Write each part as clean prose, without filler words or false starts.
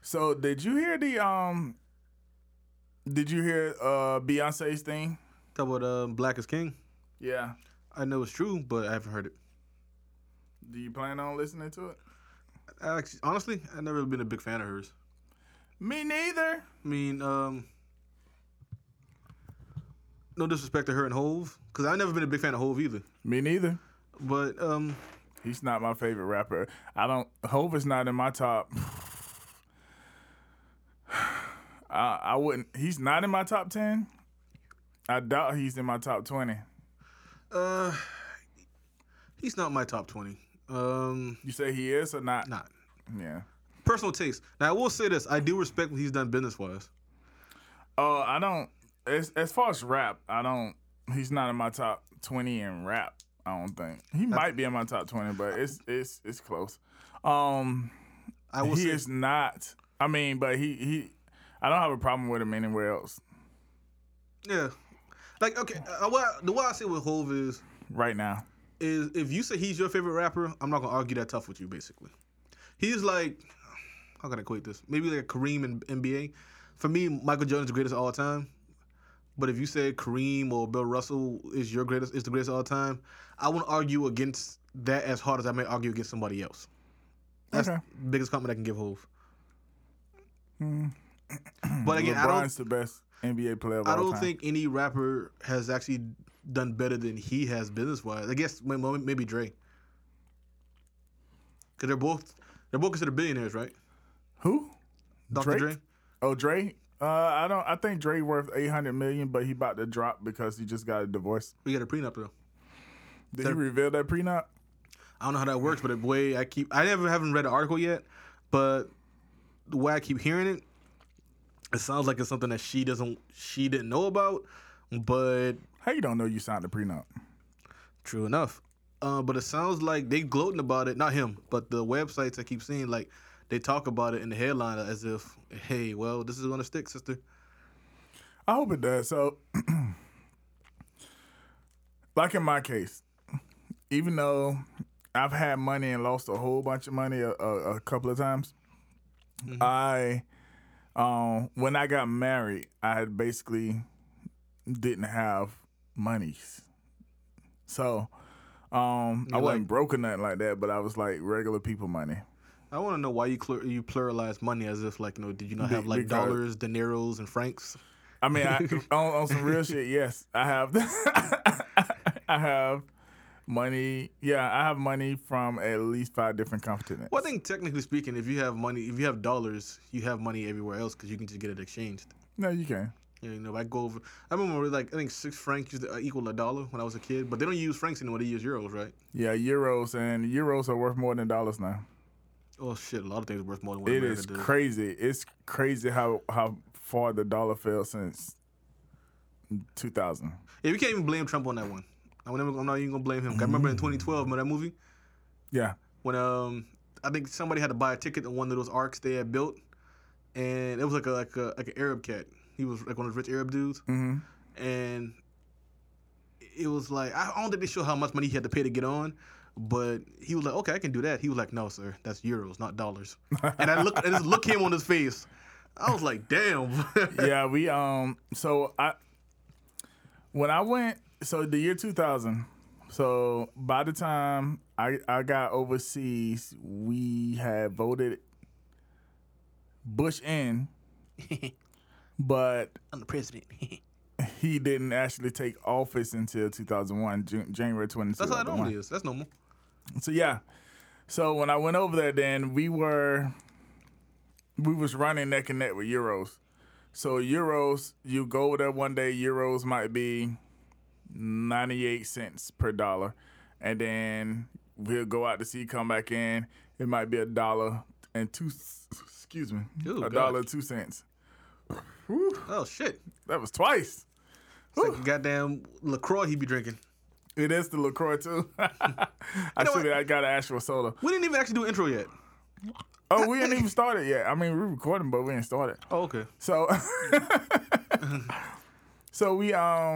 So did you hear Beyonce's thing? Talk about Black is King. Yeah. I know it's true, but I haven't heard it. Do you plan on listening to it? Honestly, I've never really been a big fan of hers. Me neither. I mean, no disrespect to her and Hove, because I've never been a big fan of Hove either. Me neither. But He's not my favorite rapper. Hov is not in my top. I wouldn't. He's not in my top 10. I doubt he's in my top 20. he's not my top 20. You say he is or not? Not. Yeah. Personal taste. Now, I will say this. I do respect what he's done business-wise. I don't. As far as rap, I don't. He's not in my top 20 in rap. I don't think he might be in my top 20, but it's close. I will he say, is not. I mean, but he. I don't have a problem with him anywhere else. Yeah. Like, okay, the way I say with Hove is right now is if you say he's your favorite rapper, I'm not gonna argue that tough with you. Basically, he's like, how can I equate this? Maybe like Kareem in NBA. For me, Michael Jordan's the greatest of all time. But if you say Kareem or Bill Russell is the greatest of all time, I won't argue against that as hard as I may argue against somebody else. That's the biggest compliment I can give Hove. But again, LeBron's the best NBA player of all time. I don't think any rapper has actually done better than he has business-wise. I guess maybe Dre. Because they're both considered billionaires, right? Who? Dr. Dre? Oh, Dre? I think Dre worth $800 million, but he about to drop because he just got a divorce. We got a prenup though. Did he reveal that prenup? I don't know how that works, but the way I haven't read the article yet, but the way I keep hearing it, it sounds like it's something that she didn't know about, but how you don't know you signed a prenup? True enough. But it sounds like they gloating about it, not him, but the websites I keep seeing, like they talk about it in the headline as if, hey, well, this is gonna stick, sister. I hope it does. So, like in my case, even though I've had money and lost a whole bunch of money a couple of times, when I got married, I had basically didn't have monies. So, I wasn't broke or nothing like that, but I was like regular people money. I want to know why you pluralize money as if like, did you not have like dollars, dineros, and francs? I mean, on some real shit, yes, I have. I have money. Yeah, I have money from at least 5 different continents. Well, I think technically speaking, if you have dollars, you have money everywhere else because you can just get it exchanged. No, you can. Yeah, I go over. I remember I think 6 francs used to equal $1 when I was a kid, but they don't use francs anymore. They use euros, right? Yeah, euros are worth more than dollars now. Oh shit! A lot of things are worth more than what it America is does. Crazy. It's crazy how far the dollar fell since 2000. Yeah, we can't even blame Trump on that one. I'm not even gonna blame him. I remember in 2012, remember that movie? Yeah. When I think somebody had to buy a ticket to one of those arcs they had built, and it was like an Arab cat. He was like one of those rich Arab dudes, and it was like I don't think they show how much money he had to pay to get on. But he was like, okay, I can do that. He was like, no, sir, that's euros, not dollars. And I just look came on his face. I was like, damn. Yeah, when I went, so the year 2000, so by the time I got overseas, we had voted Bush in, but I'm the president. he didn't actually take office until 2001, January 20. That's how it normally is. That's normal. So yeah, so when I went over there, then we was running neck and neck with euros. So euros, you go over there one day, euros might be 98 cents per dollar, and then we'll go out to sea, come back in, it might be $1.02. $1.02. Oh shit! That was twice. It's like goddamn LaCroix he be drinking. It is the LaCroix too. I got an actual soda. We didn't even actually do intro yet. Oh, we ain't even started yet. I mean, we're recording, but we ain't started. Oh, okay. So, so we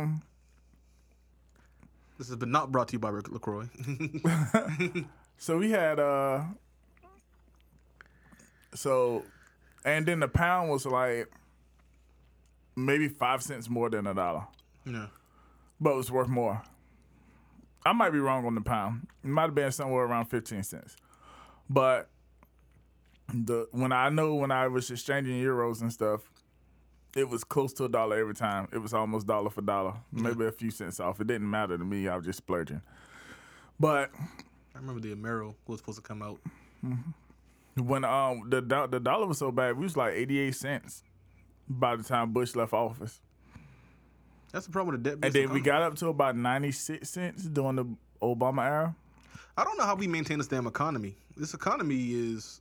This has been not brought to you by LaCroix. So we had so And then the pound was like maybe 5 cents more than $1. Yeah. But it was worth more. I might be wrong on the pound. It might have been somewhere around 15 cents. But when I was exchanging euros and stuff, it was close to $1 every time. It was almost dollar for dollar, maybe a few cents off. It didn't matter to me. I was just splurging. But I remember the Amero was supposed to come out. when the dollar was so bad, we was like 88 cents by the time Bush left office. That's the problem with the debt. And then we got up to about 96 cents during the Obama era. I don't know how we maintain this damn economy. This economy is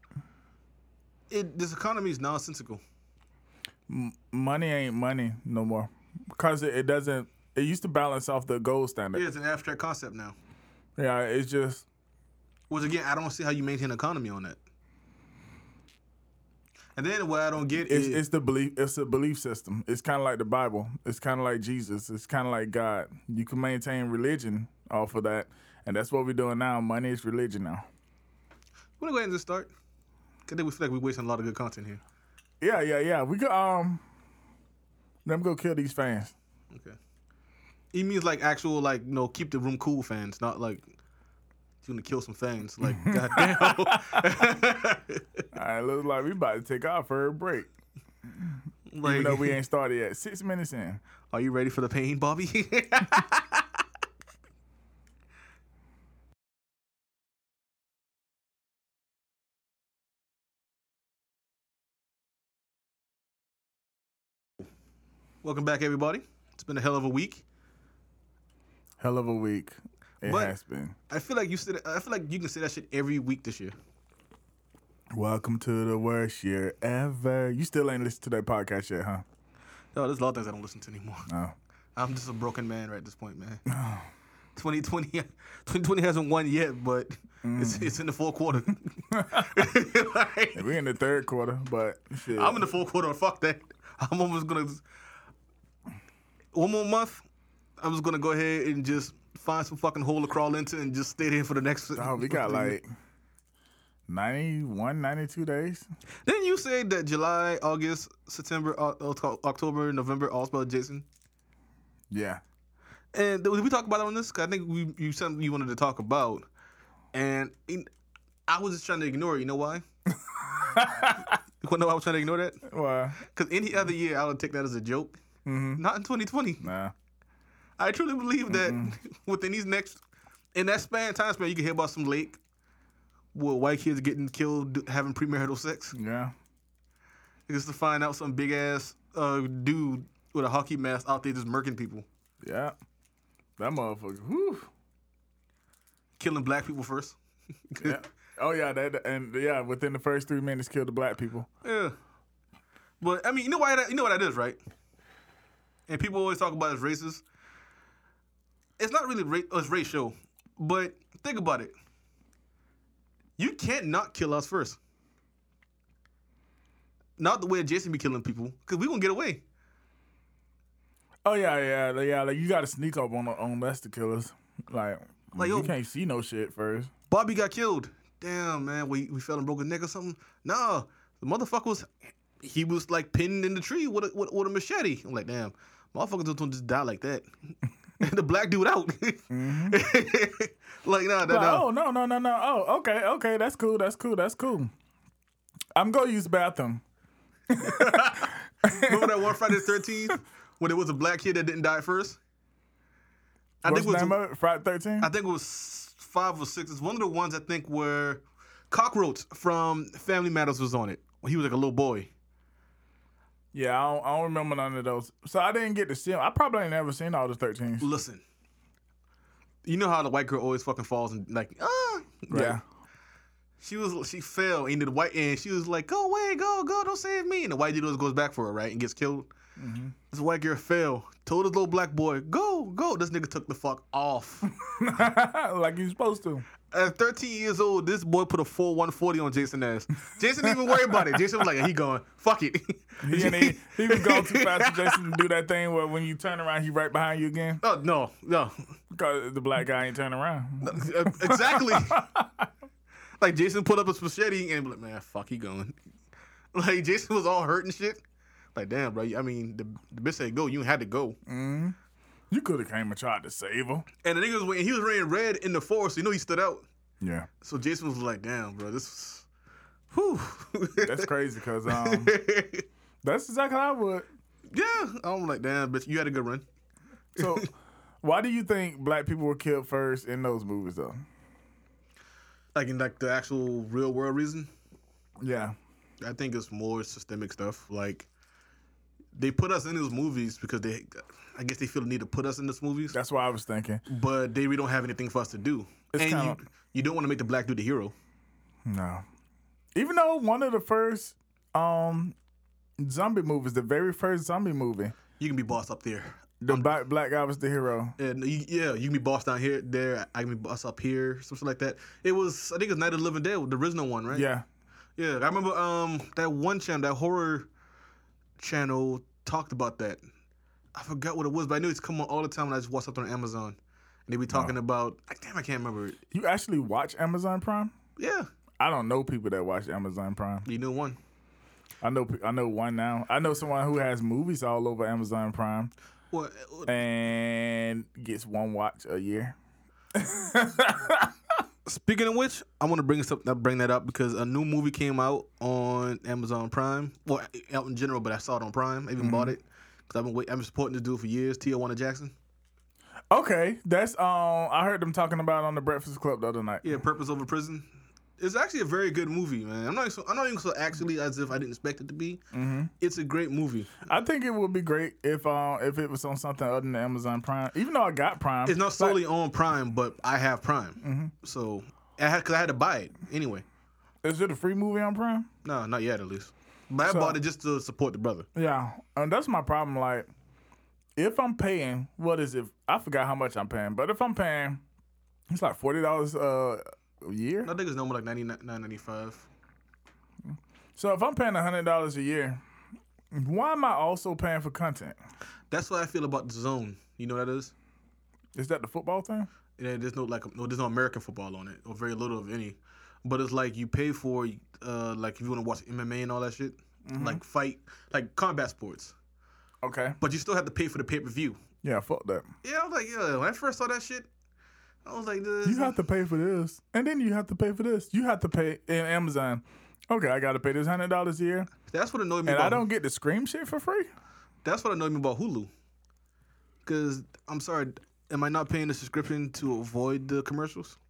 nonsensical. Money ain't money no more because it doesn't. It used to balance off the gold standard. Yeah, it's an abstract concept now. Yeah, it's just. Which again, I don't see how you maintain an economy on that. And then what I don't get is it's the belief. It's a belief system. It's kind of like the Bible. It's kind of like Jesus. It's kind of like God. You can maintain religion off of that, and that's what we're doing now. Money is religion now. You want to go ahead and just start? Cause then we feel like we're wasting a lot of good content here. Yeah. We could let me go kill these fans. Okay. He means like actual keep the room cool fans, not like he's gonna kill some fans. Like goddamn. All right, looks like we about to take our third break. Like, even though we ain't started yet. 6 minutes in. Are you ready for the pain, Bobby? Welcome back, everybody. It's been a hell of a week. Hell of a week. It has been. I feel like you can say that shit every week this year. Welcome to the worst year ever. You still ain't listened to that podcast yet, huh? No, there's a lot of things I don't listen to anymore. No. I'm just a broken man right at this point, man. 2020 hasn't won yet, but it's in the fourth quarter. We're in the third quarter, but shit. I'm in the fourth quarter. Fuck that. I'm almost gonna. One more month, I was gonna go ahead and just find some fucking hole to crawl into and just stay there for the next. Oh, we got like 91, 92 days. Didn't you say that July, August, September, October, November all spelled Jason? Yeah. And did we talk about it on this? 'Cause I think you said something you wanted to talk about, and I was just trying to ignore it. You know why? You want to know why I was trying to ignore that? Why? Because any other year, I would take that as a joke. Mm-hmm. Not in 2020. Nah. I truly believe that within these in that time span, you can hear about some lake where white kids getting killed having premarital sex. Yeah. Just to find out some big ass dude with a hockey mask out there just murking people. Yeah. That motherfucker. Whew. Killing black people first. Yeah. Oh yeah, within the first 3 minutes, killed the black people. Yeah. But I mean, you know what that is, right? And people always talk about it as racist. It's not really it's racial, but think about it. You can't not kill us first. Not the way Jason be killing people, because we gonna get away. Oh yeah. Like you got to sneak up on us to kill us. Like you can't see no shit first. Bobby got killed. Damn, man, we fell and broke a neck or something. No, the motherfucker was like pinned in the tree with a machete. I'm like, damn, motherfuckers don't just die like that. And the black dude out. Mm-hmm. Like, no. Oh, no. Oh, okay. That's cool. I'm going to use the bathroom. Remember that one Friday the 13th when there was a black kid that didn't die first? What's the name of it? Friday 13th? I think it was 5 or 6. It's one of the ones I think where Cockroach from Family Matters was on it. When he was like a little boy. Yeah, I don't remember none of those. So I didn't get to see them. I probably ain't never seen all the 13s. Listen. You know how the white girl always fucking falls and like, right? Yeah. She fell and the white and she was like, go away, go, don't save me. And the white dude always goes back for her, right? And gets killed. Mm-hmm. This white girl fell, told his little black boy, go. This nigga took the fuck off. Like you supposed to. At 13 years old, this boy put a full 140 on Jason's ass. Jason didn't even worry about it. Jason was like, he going, fuck it. He was going too fast for Jason to do that thing where when you turn around, he right behind you again. Oh, no. Because the black guy ain't turning around. Exactly. Like Jason put up his machete and be like, man, fuck, he going. Like Jason was all hurt and shit. Like, damn, bro. I mean, the bitch said go. You had to go. You could have came and tried to save him. And the nigga was he was wearing red in the forest. So you know he stood out. Yeah. So Jason was like, damn, bro, this was, whew. That's crazy because that's exactly how I would. Yeah. I'm like, damn, bitch, you had a good run. So why do you think black people were killed first in those movies, though? Like in like the actual real world reason? Yeah. I think it's more systemic stuff. Like, they put us in those movies because I guess they feel the need to put us in those movies. That's what I was thinking. But they really don't have anything for us to do. It's and kinda, you don't want to make the black dude the hero. No. Even though one of the first zombie movies, the very first zombie movie, You can be boss up there. the black guy was the hero. And you can be boss down here, there. I can be boss up here, something like that. I think it was Night of the Living Dead, the original one, right? Yeah. Yeah, I remember that one channel, that horror channel talked about that. I forgot what it was, but I knew it's come on all the time when I just watched something on Amazon. And they be talking about, damn, I can't remember it. You actually watch Amazon Prime? Yeah. I don't know people that watch Amazon Prime. You knew one. I know one now. I know someone who has movies all over Amazon Prime What? and gets one watch a year. Speaking of which, I want to bring that up because a new movie came out on Amazon Prime. Well, out in general, but I saw it on Prime. I even bought it because I've been supporting this dude for years. Tijuana Jackson. Okay, that's I heard them talking about it on the Breakfast Club the other night. Yeah, Purpose Over Prison. It's actually a very good movie, man. I'm not even so actually as if I didn't expect it to be. Mm-hmm. It's a great movie. I think it would be great if it was on something other than Amazon Prime. Even though I got Prime, It's not solely on Prime, but I have Prime, so because I had to buy it anyway. Is it a free movie on Prime? No, not yet, at least. But I bought it just to support the brother. Yeah, and that's my problem. Like, if I'm paying, what is it? I forgot how much I'm paying, but if I'm paying, it's like $40 a year. I think it's normally like $99.95. So if I'm paying $100 a year, why am I also paying for content? That's what I feel about the Zone. You know what that is? Is that the football thing? Yeah, there's no American football on it, or very little of any. But it's like you pay for like if you want to watch MMA and all that shit, like fight, like combat sports. Okay. But you still have to pay for the pay-per-view. Yeah, fuck that. Yeah, I was like, yeah. When I first saw that shit, I was like, You have to pay for this, and then you have to pay for this. You have to pay in Amazon. Okay, I got to pay this $100 a year, That's what annoyed me. and about, I don't get the Scream shit for free. That's what annoyed me about Hulu. Because I'm sorry, am I not paying the subscription to avoid the commercials?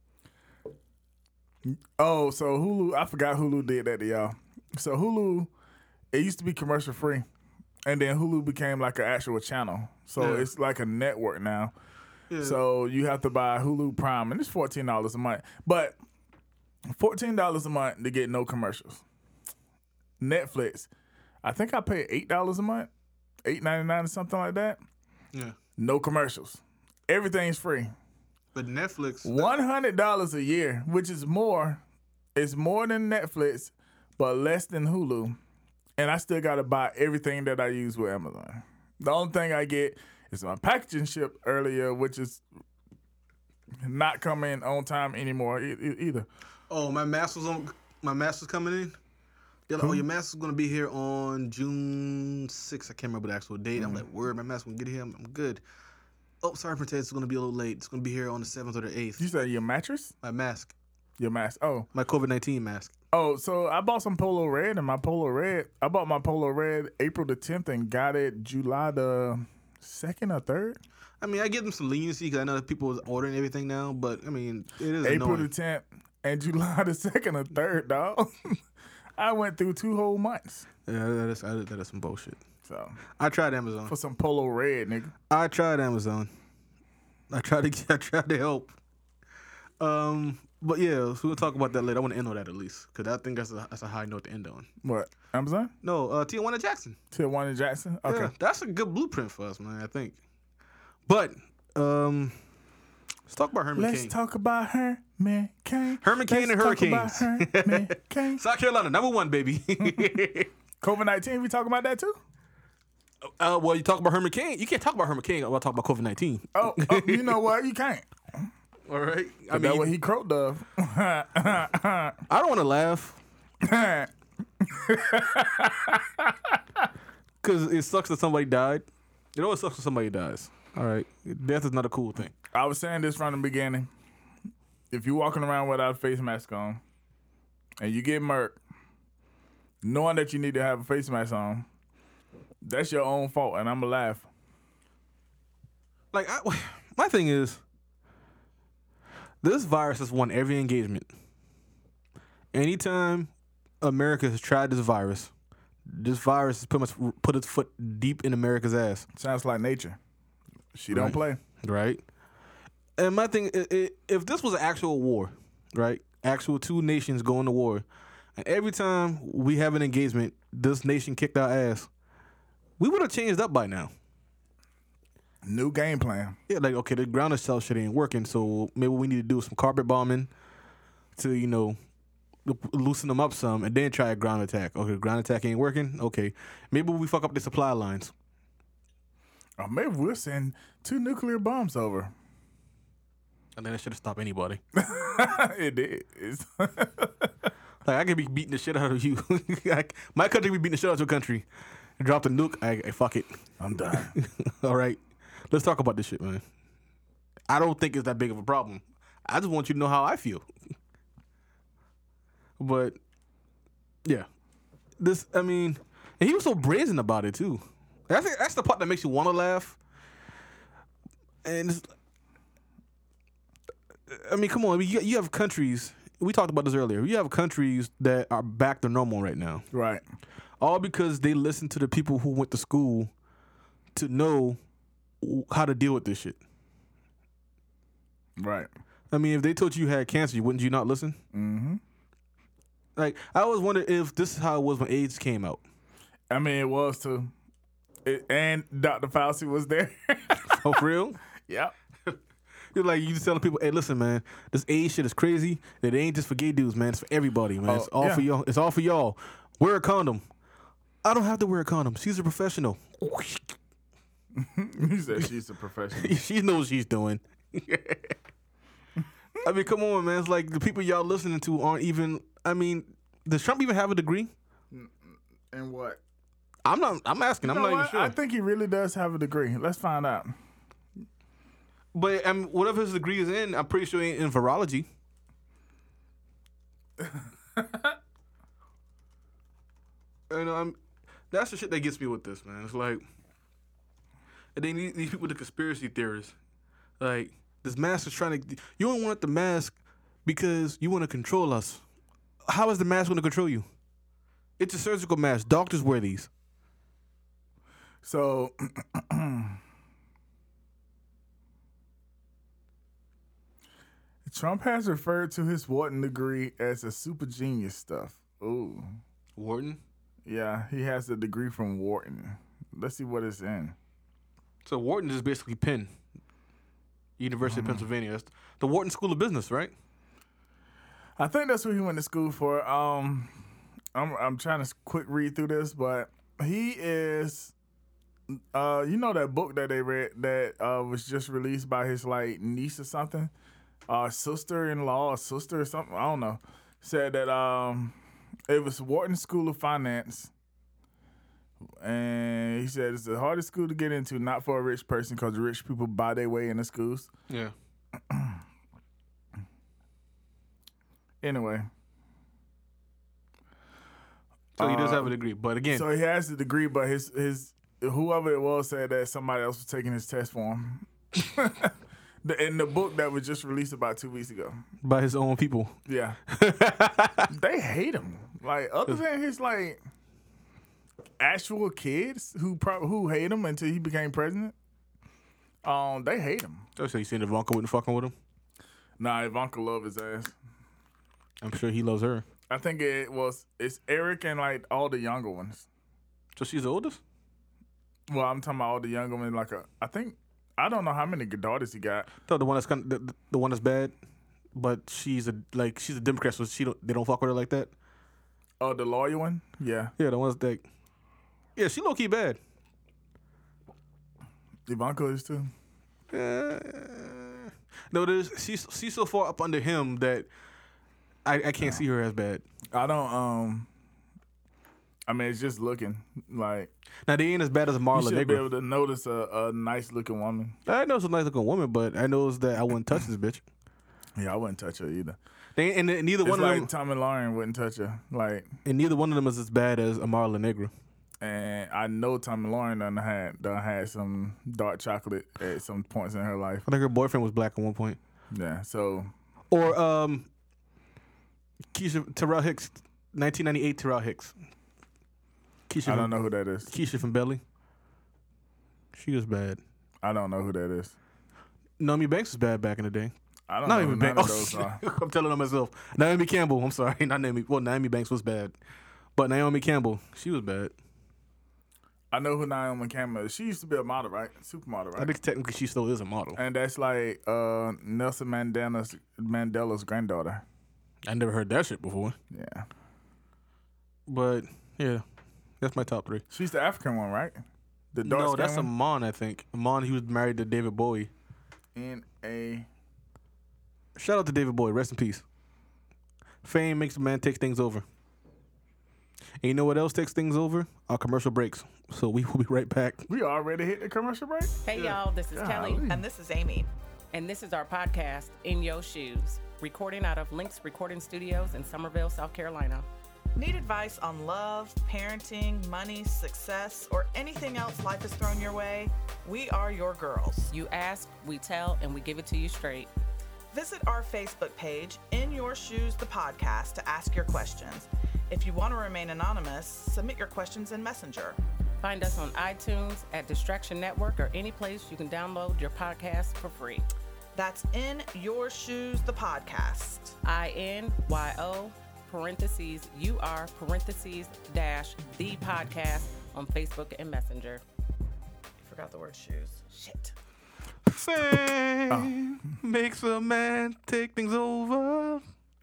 Oh, so Hulu, I forgot Hulu did that to y'all. So Hulu, it used to be commercial free, and then Hulu became like an actual channel. So Yeah. it's like a network now. Yeah. So you have to buy Hulu Prime, and it's $14 a month. But $14 a month to get no commercials. Netflix, I think I pay $8 a month, $8.99 or something like that. Yeah. No commercials. Everything's free. But Netflix, $100 a year, which is more. It's more than Netflix, but less than Hulu. And I still got to buy everything that I use with Amazon. The only thing I get is my packaging shipped earlier, which is not coming on time anymore either. oh, my mask was coming in. They're like, oh, your mask is going to be here on June 6th. I can't remember the actual date. I'm like, word, my mask going to get here. I'm good. Oh, sorry, Princess, it's going to be a little late. It's going to be here on the 7th or the 8th. You said your mattress? My mask. Your mask. Oh. My COVID-19 mask. Oh, so I bought some Polo Red, and my Polo Red, I bought my Polo Red April the 10th and got it July the 2nd or 3rd. I mean, I give them some leniency because I know that people is ordering everything now, but I mean, it is April annoying. the 10th and July the 2nd or 3rd, dog. I went through 2 whole months. Yeah, that is some bullshit. So I tried Amazon. for some Polo Red, nigga. I tried Amazon. I tried to help. But yeah, so we'll talk about that later. I want to end on that at least because I think that's a high note to end on. What? Amazon? No, Tijuana Jackson. Tijuana Jackson? Okay. Yeah, that's a good blueprint for us, man. I think. But let's talk about Herman Let's Cain. talk about Herman Cain. Herman Cain and Let's talk Hurricanes. about Herman Cain. South Carolina, #1, baby. COVID-19, we talking about that too? Well, you talk about Herman Cain. You can't talk about Herman Cain while talk about COVID-19. Oh, you know what? You can't. All right. I That's mean, what he croaked of. I don't want to laugh. Because it sucks that somebody died. It always sucks when somebody dies. All right, death is not a cool thing. I was saying this from the beginning. If you're walking around without a face mask on and you get murked, knowing that you need to have a face mask on, that's your own fault, and I'm going to laugh. Like, my thing is, this virus has won every engagement. Anytime America has tried this virus has pretty much put its foot deep in America's ass. Sounds like nature. She don't play. Right. And my thing, if this was an actual war, right, actual two nations going to war, and every time we have an engagement, this nation kicked our ass, we would have changed up by now. New game plan. Yeah, like, okay, the ground itself shit ain't working, so maybe we need to do some carpet bombing to, loosen them up some, and then try a ground attack. Okay, ground attack ain't working. Okay, maybe we fuck up the supply lines. Or maybe we'll send 2 nuclear bombs over. And then it should have stopped anybody. It did. Like, I could be beating the shit out of you. My country be beating the shit out of your country. Drop the nuke. I fuck it. I'm done. All right. Let's talk about this shit, man. I don't think it's that big of a problem. I just want you to know how I feel. But, yeah. And he was so brazen about it, too. That's the part that makes you want to laugh. And come on. You have countries. We talked about this earlier. You have countries that are back to normal right now. Right. All because they listen to the people who went to school to know how to deal with this shit. Right. If they told you had cancer, wouldn't you not listen? Mm-hmm. Like, I always wonder if this is how it was when AIDS came out. It was too. And Dr. Fauci was there. Oh, for real? Yep. You're like, you just telling people, hey, listen, man, this AIDS shit is crazy. It ain't just for gay dudes, man. It's for everybody, man. It's all for y'all. It's all for y'all. Wear a condom. I don't have to wear a condom. She's a professional. You said she's a professional. She knows what she's doing. Come on, man. It's like the people y'all listening to aren't even. Does Trump even have a degree? And what? I'm asking. I'm not even sure. I think he really does have a degree. Let's find out. But whatever his degree is in, I'm pretty sure he ain't in virology. That's the shit that gets me with this, man. It's like, and then these people, the conspiracy theorists, like, this mask is trying to. You don't want the mask because you want to control us. How is the mask going to control you? It's a surgical mask. Doctors wear these. So, Trump has referred to his Wharton degree as a super genius stuff. Ooh. Wharton? Yeah, he has a degree from Wharton. Let's see what it's in. So Wharton is basically Penn, University of Pennsylvania. That's the Wharton School of Business, right? I think that's what he went to school for. I'm trying to quick read through this, but he is. That book that they read that was just released by his niece or something, sister-in-law or sister or something. I don't know. Said that it was Wharton School of Finance. And he said it's the hardest school to get into, not for a rich person, because rich people buy their way into schools. Yeah. Anyway. So he does have a degree, but again. So he has a degree, but his whoever it was said that somebody else was taking his test for him. In the book that was just released about 2 weeks ago. By his own people. Yeah. They hate him. Other than his actual kids who hate him until he became president. They hate him. So you saying Ivanka wasn't fucking with him? Nah, Ivanka love his ass. I'm sure he loves her. I think it's Eric and all the younger ones. So she's the oldest? Well, I'm talking about all the younger ones. I don't know how many daughters he got. So the one that's the one that's bad, but she's a Democrat, so they don't fuck with her like that. Oh, the lawyer one? Yeah. Yeah, the one's that. Yeah, she low key bad. Ivanka is too. No, she's so far up under him that I can't see her as bad. I don't I mean, it's just looking like Now they ain't as bad as a you Marla should be Negra. able to notice a nice looking woman. I know it's a nice looking woman, but I know that I wouldn't touch this bitch. Yeah, I wouldn't touch her either. And neither It's one like of them, Tommy Lauren wouldn't touch her. Like, and neither one of them is as bad as a Marla Negra. and I know Tommy Lauren done had some dark chocolate at some points in her life. I think her boyfriend was black at one point. Yeah, so Or Terrell Hicks, 1998 Terrell Hicks. Keisha I don't know who that is. Keisha from Belly. She was bad. I don't know who that is. Naomi Banks was bad back in the day. I don't Not know even who none Banks. of those are. I'm telling on myself. Naomi Campbell. I'm sorry, not Naomi. Well, Naomi Banks was bad, but Naomi Campbell, she was bad. I know who Naomi Campbell is. She used to be a model, right? Supermodel, I right? think technically she still is a model. And that's like Nelson Mandela's granddaughter. I never heard that shit before. Yeah. But yeah, that's my top 3. She's the African one, right? The dark No, skin that's one? Amon, I think. Amon, he was married to David Bowie. N.A. Shout out to David Bowie. Rest in peace. Fame makes a man take things over. And you know what else takes things over? Our commercial breaks. So we will be right back. We already hit the commercial break? Hey, y'all, this is Kelly. Golly. And this is Amy. And this is our podcast, In Your Shoes, recording out of Lynx Recording Studios in Somerville, South Carolina. Need advice on love, parenting, money, success, or anything else life has thrown your way? We are your girls. You ask, we tell, and we give it to you straight. Visit our Facebook page, In Your Shoes, the podcast, to ask your questions. If you want to remain anonymous, submit your questions in Messenger. Find us on iTunes, at Distraction Network, or any place you can download your podcast for free. That's In Your Shoes, the podcast. INYO, parentheses, UR, parentheses, dash, the podcast on Facebook and Messenger. Forgot the word shoes. Shit. Fame makes a man take things over.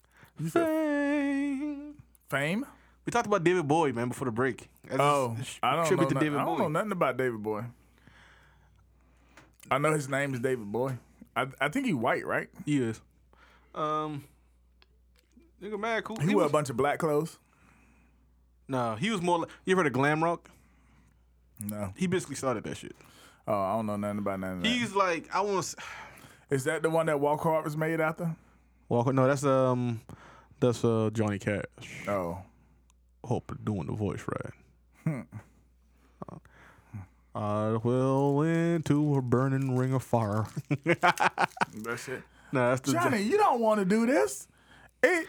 Fame. Fame? We talked about David Bowie, man, before the break. As Oh, a I don't tribute know. to David I don't know Bowie. nothing about David Bowie. I know his name is David Bowie. I think he's white, right? He is. Nigga mad cool. He wear a bunch of black clothes. Nah, he was more like, you ever heard of glam rock? No. He basically started that shit. Oh, I don't know nothing about none of that. He's like, I want to Is that the one that Walk Hard was made after? Walker. No, that's Johnny Cash. Oh. Hope you're doing the voice right. I will into a burning ring of fire. That's it. Nah, that's the Johnny, you don't want to do this. And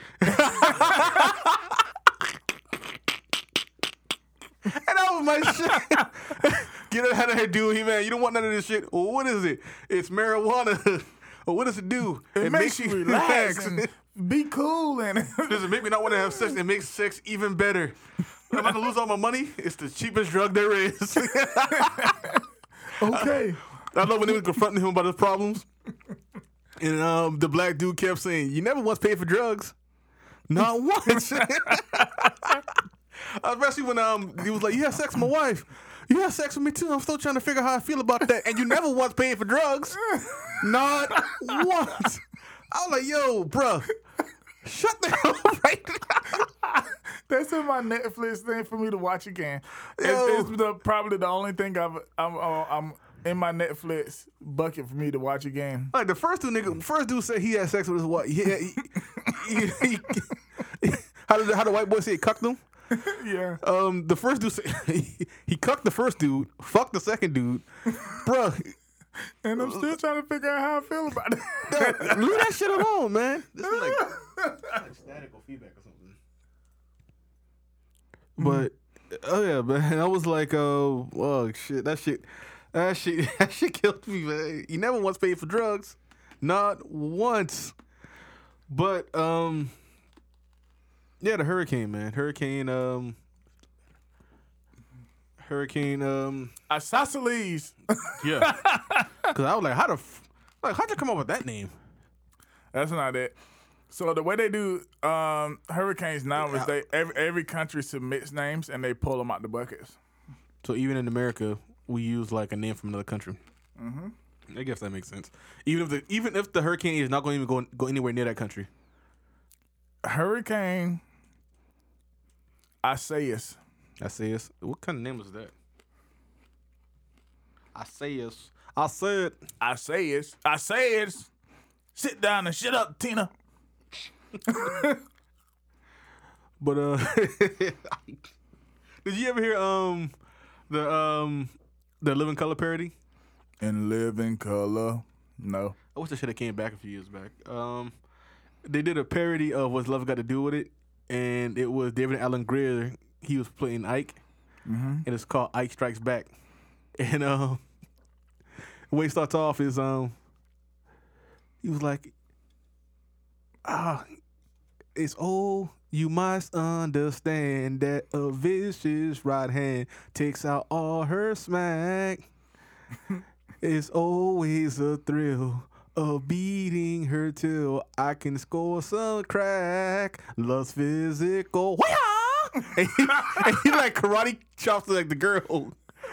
that was my shit. Get out of here, dude. Man, you don't want none of this shit. Well, what is it? It's marijuana. Well, what does it do? It makes you relax and be cool. And Does it make me not want to have sex? It makes sex even better. If I can lose all my money, it's the cheapest drug there is. okay. I love when they was confronting him about his problems. And the black dude kept saying, "You never once paid for drugs." Not once. Especially when he was like, "You had sex with my wife. You had sex with me too. I'm still trying to figure out how I feel about that. And you never once paid for drugs. Not once." I was like, "Yo, bruh, shut the hell up right now." That's in my Netflix thing for me to watch again. Yo. It's probably the only thing I'm in my Netflix bucket for me to watch again. Like the first dude said he had sex with his wife. Yeah, how did the white boy say he cucked him? Yeah. The first dude said he cucked the first dude, fucked the second dude, bro. And I'm still trying to figure out how I feel about it. Leave that shit alone, man. This is like static or feedback or something. But oh yeah, man, I was like, oh shit, that shit killed me, man. He never once paid for drugs, not once. But yeah, the hurricane, man, hurricane. Isosceles. Yeah, because I was like, how'd you come up with that name? That's not it. So the way they do hurricanes now is every country submits names and they pull them out the buckets. So even in America, we use like a name from another country. Mm-hmm. I guess that makes sense. Even if the hurricane is not going to even go anywhere near that country. Hurricane Isaias. Isaias. What kind of name was that? Isaias. I said. Isaias. Sit down and shut up, Tina. But did you ever hear the Living Color parody? In Living Color. No. I wish I should have came back a few years back. They did a parody of What's Love Got to Do with It, and it was David Alan Grier. He was playing Ike, and it's called Ike Strikes Back. And the way it starts off is he was like, it's old. You must understand that a vicious right hand takes out all her smack. It's always a thrill of beating her till I can score some crack. Love's physical. And he like karate chops like the girl.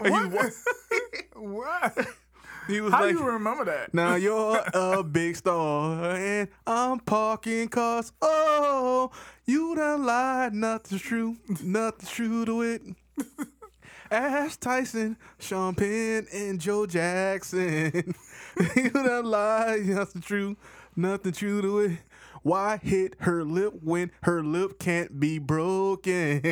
What? He was How like, do you remember that? now you're a big star and I'm parking cars. Oh, you done lied. Nothing's true to it. Ash Tyson, Sean Penn, and Joe Jackson. You done lied. Nothing true to it. Why hit her lip when her lip can't be broken?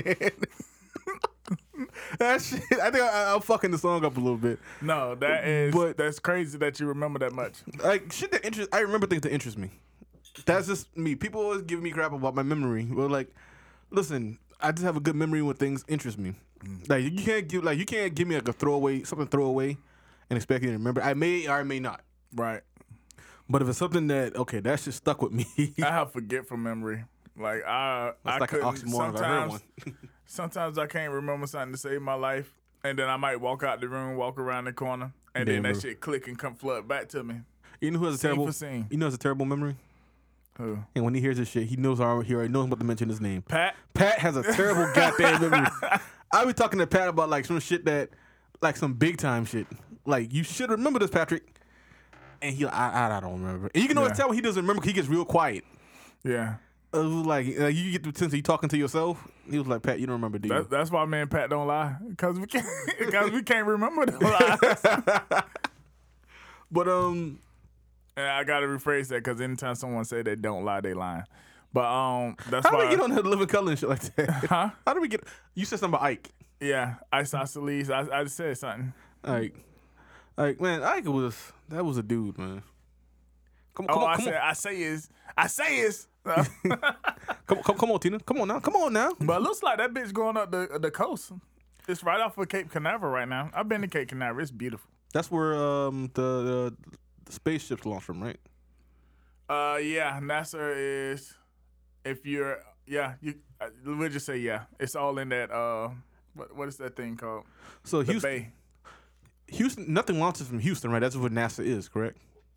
That shit, I think I'm fucking the song up a little bit. No, that's crazy that you remember that much. Like shit that interest. I remember things that interest me. That's just me. People always give me crap about my memory. Well, like, listen, I just have a good memory when things interest me. Like you can't give me like a throwaway and expect you to remember. I may or I may not. Right. But if it's something that that shit stuck with me. I have forgetful memory. Like I like an couldn't oxymoron if I heard one. Sometimes I can't remember something to save my life, and then I might walk out the room, walk around the corner, and then that shit click and come flood back to me. You know who has a Scene terrible? for scene. You know who has a terrible memory? Who? And when he hears this shit, he already knows what to mention his name. Pat? Pat has a terrible goddamn memory. I be talking to Pat about like some shit that, like some big time shit. Like you should remember this, Patrick. And I don't remember. And you can always tell when he doesn't remember. 'Cause he gets real quiet. Yeah. It was like you get the sense of you talking to yourself. He was like, Pat, you don't remember, do you? That's why me and Pat don't lie, because we can't remember the lies. But And I gotta rephrase that because anytime someone say they don't lie, they lying. But that's how why. do we get on the Living Color and shit like that? Huh? How do we get? You said something about Ike. Yeah, Isosceles. I just said something. Ike, man, Ike was a dude, man. Come I say is. Come on, Tina. Come on now. But it looks like that bitch going up the coast. It's right off of Cape Canaveral right now. I've been to Cape Canaveral. It's beautiful. That's where the spaceships launch from, right? Yeah, NASA is. If you're, we'll just say yeah. It's all in that. What is that thing called? So The Houston, Bay. Houston, nothing launches from Houston, right? That's what NASA is, correct?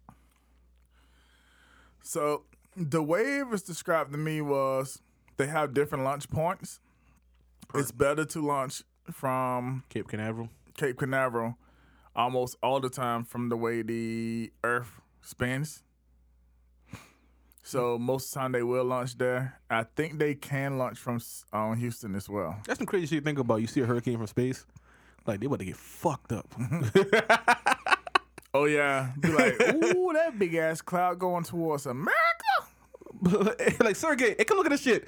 So the way it was described to me was they have different launch points. It's better to launch from Cape Canaveral. Cape Canaveral almost all the time from the way the Earth spins. So most of the time they will launch there. I think they can launch from Houston as well. That's some crazy shit to think about. You see a hurricane from space, like they about to get fucked up. Oh yeah, be like, ooh, that big ass cloud going towards America. Like Sergey, hey, come look at this shit.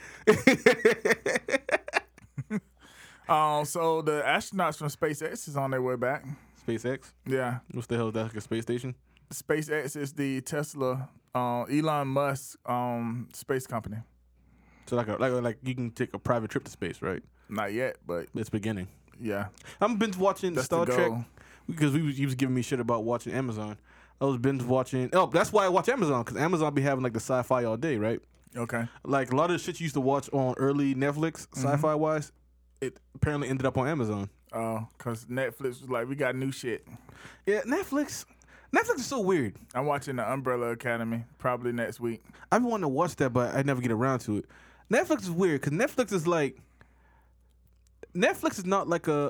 So the astronauts from SpaceX is on their way back. SpaceX. Yeah, What's the hell is that? Like a space station? SpaceX is the Tesla, Elon Musk space company. So like you can take a private trip to space, right? Not yet, but It's beginning. yeah, I'm binge watching that's Star the Trek goal. because he was giving me shit about watching Amazon. I was binge watching. Oh, that's why I watch Amazon, because Amazon be having like the sci-fi all day, right? Okay. Like a lot of the shit you used to watch on early Netflix, sci-fi wise, it apparently ended up on Amazon. Oh, because Netflix was like, we got new shit. Yeah, Netflix is so weird. I'm watching the Umbrella Academy probably next week. I've been wanting to watch that, but I never get around to it. Netflix is weird because Netflix is not like a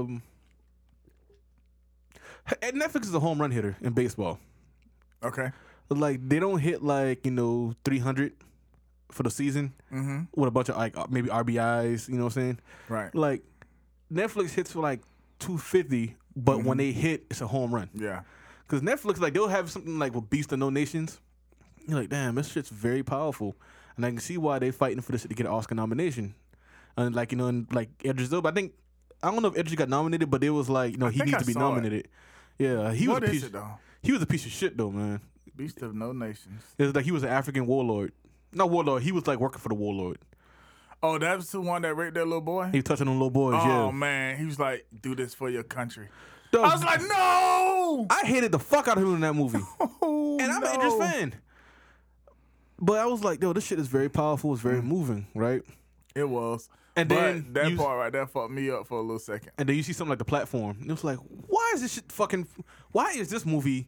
Netflix is a home run hitter in baseball. Okay. Like they don't hit 300 for the season with a bunch of maybe RBIs. You know what I'm saying? Right. Like Netflix hits for like $250, but when they hit, it's a home run. Yeah. Because Netflix, like, they'll have something like with Beast of No Nations. You're like, damn, this shit's very powerful, and I can see why they fighting for this to get an Oscar nomination. And like, you know, and like Idris Elba, I don't know if Idris got nominated, but it was like, you know, he needs to be nominated. Yeah, he was a piece. He was a piece of shit though, man. Beast of No Nations. It was like he was an African warlord. Not warlord. He was like working for the warlord. Oh, that was the one that raped that little boy? He was touching on little boys. Oh, yeah. man. He was like, do this for your country. Dog, I was like, no! I hated the fuck out of him in that movie. Oh, And I'm an Idris fan. But I was like, yo, this shit is very powerful. It's very moving, right? It was. And But then that part right there fucked me up for a little second. And then you see something like The Platform. And it was like, why is this shit why is this movie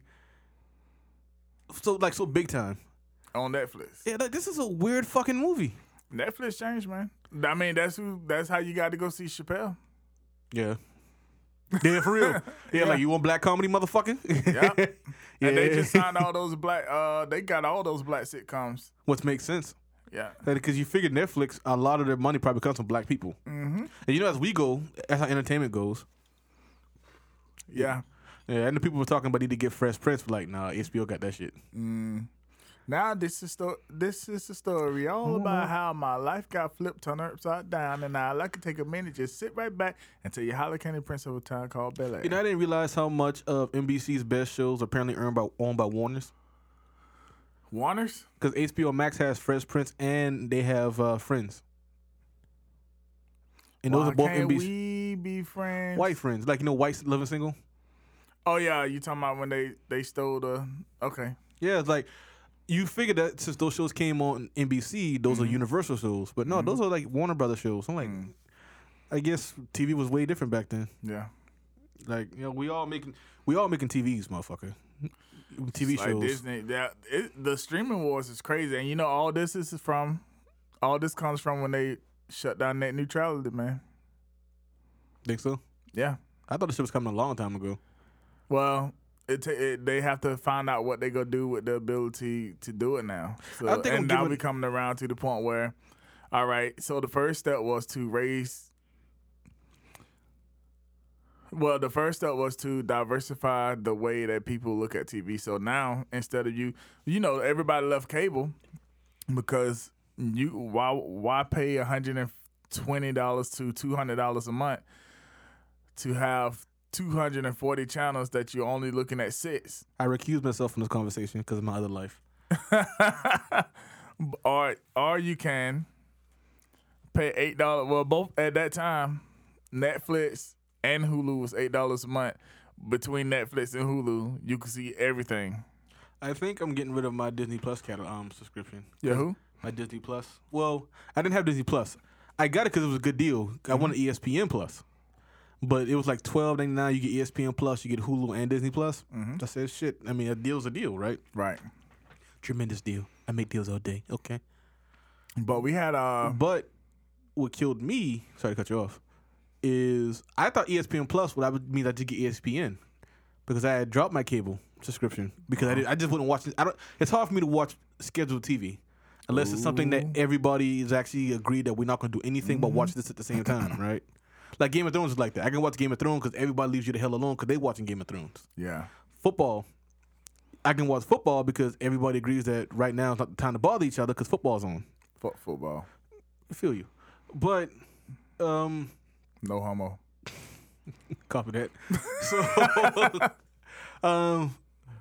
so big time? On Netflix. Yeah, like, this is a weird fucking movie. Netflix changed, man. I mean, that's how you got to go see Chappelle. Yeah. Yeah, for real. Yeah, like, you want black comedy, motherfucker? Yep. Yeah. And they just signed all those they got all those black sitcoms. Which makes sense. Yeah. Because you figure Netflix, a lot of their money probably comes from black people. Mm-hmm. And you know, as we go, that's how entertainment goes. Yeah. Yeah, and the people were talking about need to get Fresh Prince, but like, nah, HBO got that shit. Now this is the story all about how my life got flipped, turned upside down, and I'd like to take a minute, just sit right back and tell you Holly County Prince of a town called Bel Air. You know, I didn't realize how much of NBC's best shows are apparently owned by Warner's. Warner's? Because HBO Max has Fresh Prince and they have Friends. And those are both can't NBC. we be friends? White Friends. Like, you know, White's Living Single? Oh, yeah. You talking about when they stole the... Okay. Yeah, it's like, you figure that since those shows came on NBC, those are Universal shows. But no, those are like Warner Brothers shows. I'm like, I guess TV was way different back then. Yeah. Like, you know, we all making TVs, motherfucker. TV It's shows. like Disney. The streaming wars is crazy. And you know, all this comes from when they shut down net neutrality, man. Think so? Yeah. I thought this shit was coming a long time ago. Well, they have to find out what they gonna do with the ability to do it now. So, I think and now we coming around to the point where, all right. So the first step was to diversify the way that people look at TV. So now instead of everybody left cable because why pay $120 to $200 a month to have 240 channels that you're only looking at 6. I recused myself from this conversation because of my other life. or you can pay $8. Well, both at that time, Netflix and Hulu was $8 a month. Between Netflix and Hulu, you can see everything. I think I'm getting rid of my Disney Plus subscription. Yeah, who? My Disney Plus. Well, I didn't have Disney Plus. I got it because it was a good deal. I wanted ESPN Plus. But it was like $12.99. You get ESPN Plus, you get Hulu and Disney Plus. I said, shit. I mean, a deal's a deal, right? Right. Tremendous deal. I make deals all day. Okay. But we had But what killed me, sorry to cut you off, is I thought ESPN Plus would mean I just get ESPN because I had dropped my cable subscription because I just wouldn't watch it. It's hard for me to watch scheduled TV unless it's something that everybody is actually agreed that we're not going to do anything but watch this at the same time, right? Like Game of Thrones is like that. I can watch Game of Thrones because everybody leaves you the hell alone because they watching Game of Thrones. Yeah. Football, I can watch football because everybody agrees that right now is not the time to bother each other because football's on. Fuck football. I feel you. But, no homo. copy that. So,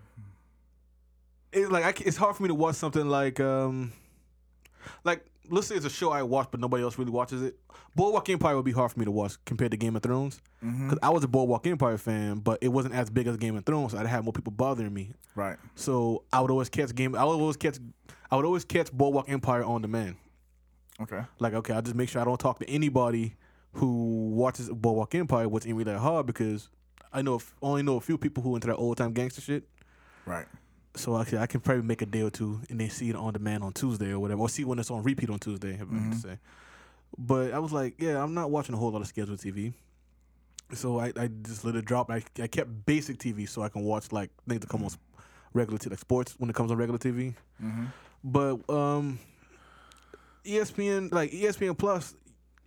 it's like it's hard for me to watch something like let's say it's a show I watch but nobody else really watches it. Boardwalk Empire would be hard for me to watch compared to Game of Thrones because I was a Boardwalk Empire fan, but it wasn't as big as Game of Thrones. So I'd have more people bothering me. Right. So I would always catch Boardwalk Empire on demand. Okay. Like, okay, I'll just make sure I don't talk to anybody who watches Boardwalk Empire, which ain't really that hard because I only know a few people who into that old time gangster shit. Right. So actually, I can probably make a day or two and then see it on demand on Tuesday or whatever, or see when it's on repeat on Tuesday. I meant to say. But I was like, yeah, I'm not watching a whole lot of scheduled TV. So I just let it drop. I kept basic TV so I can watch like things that come on regular TV, like sports when it comes on regular TV. But ESPN Plus,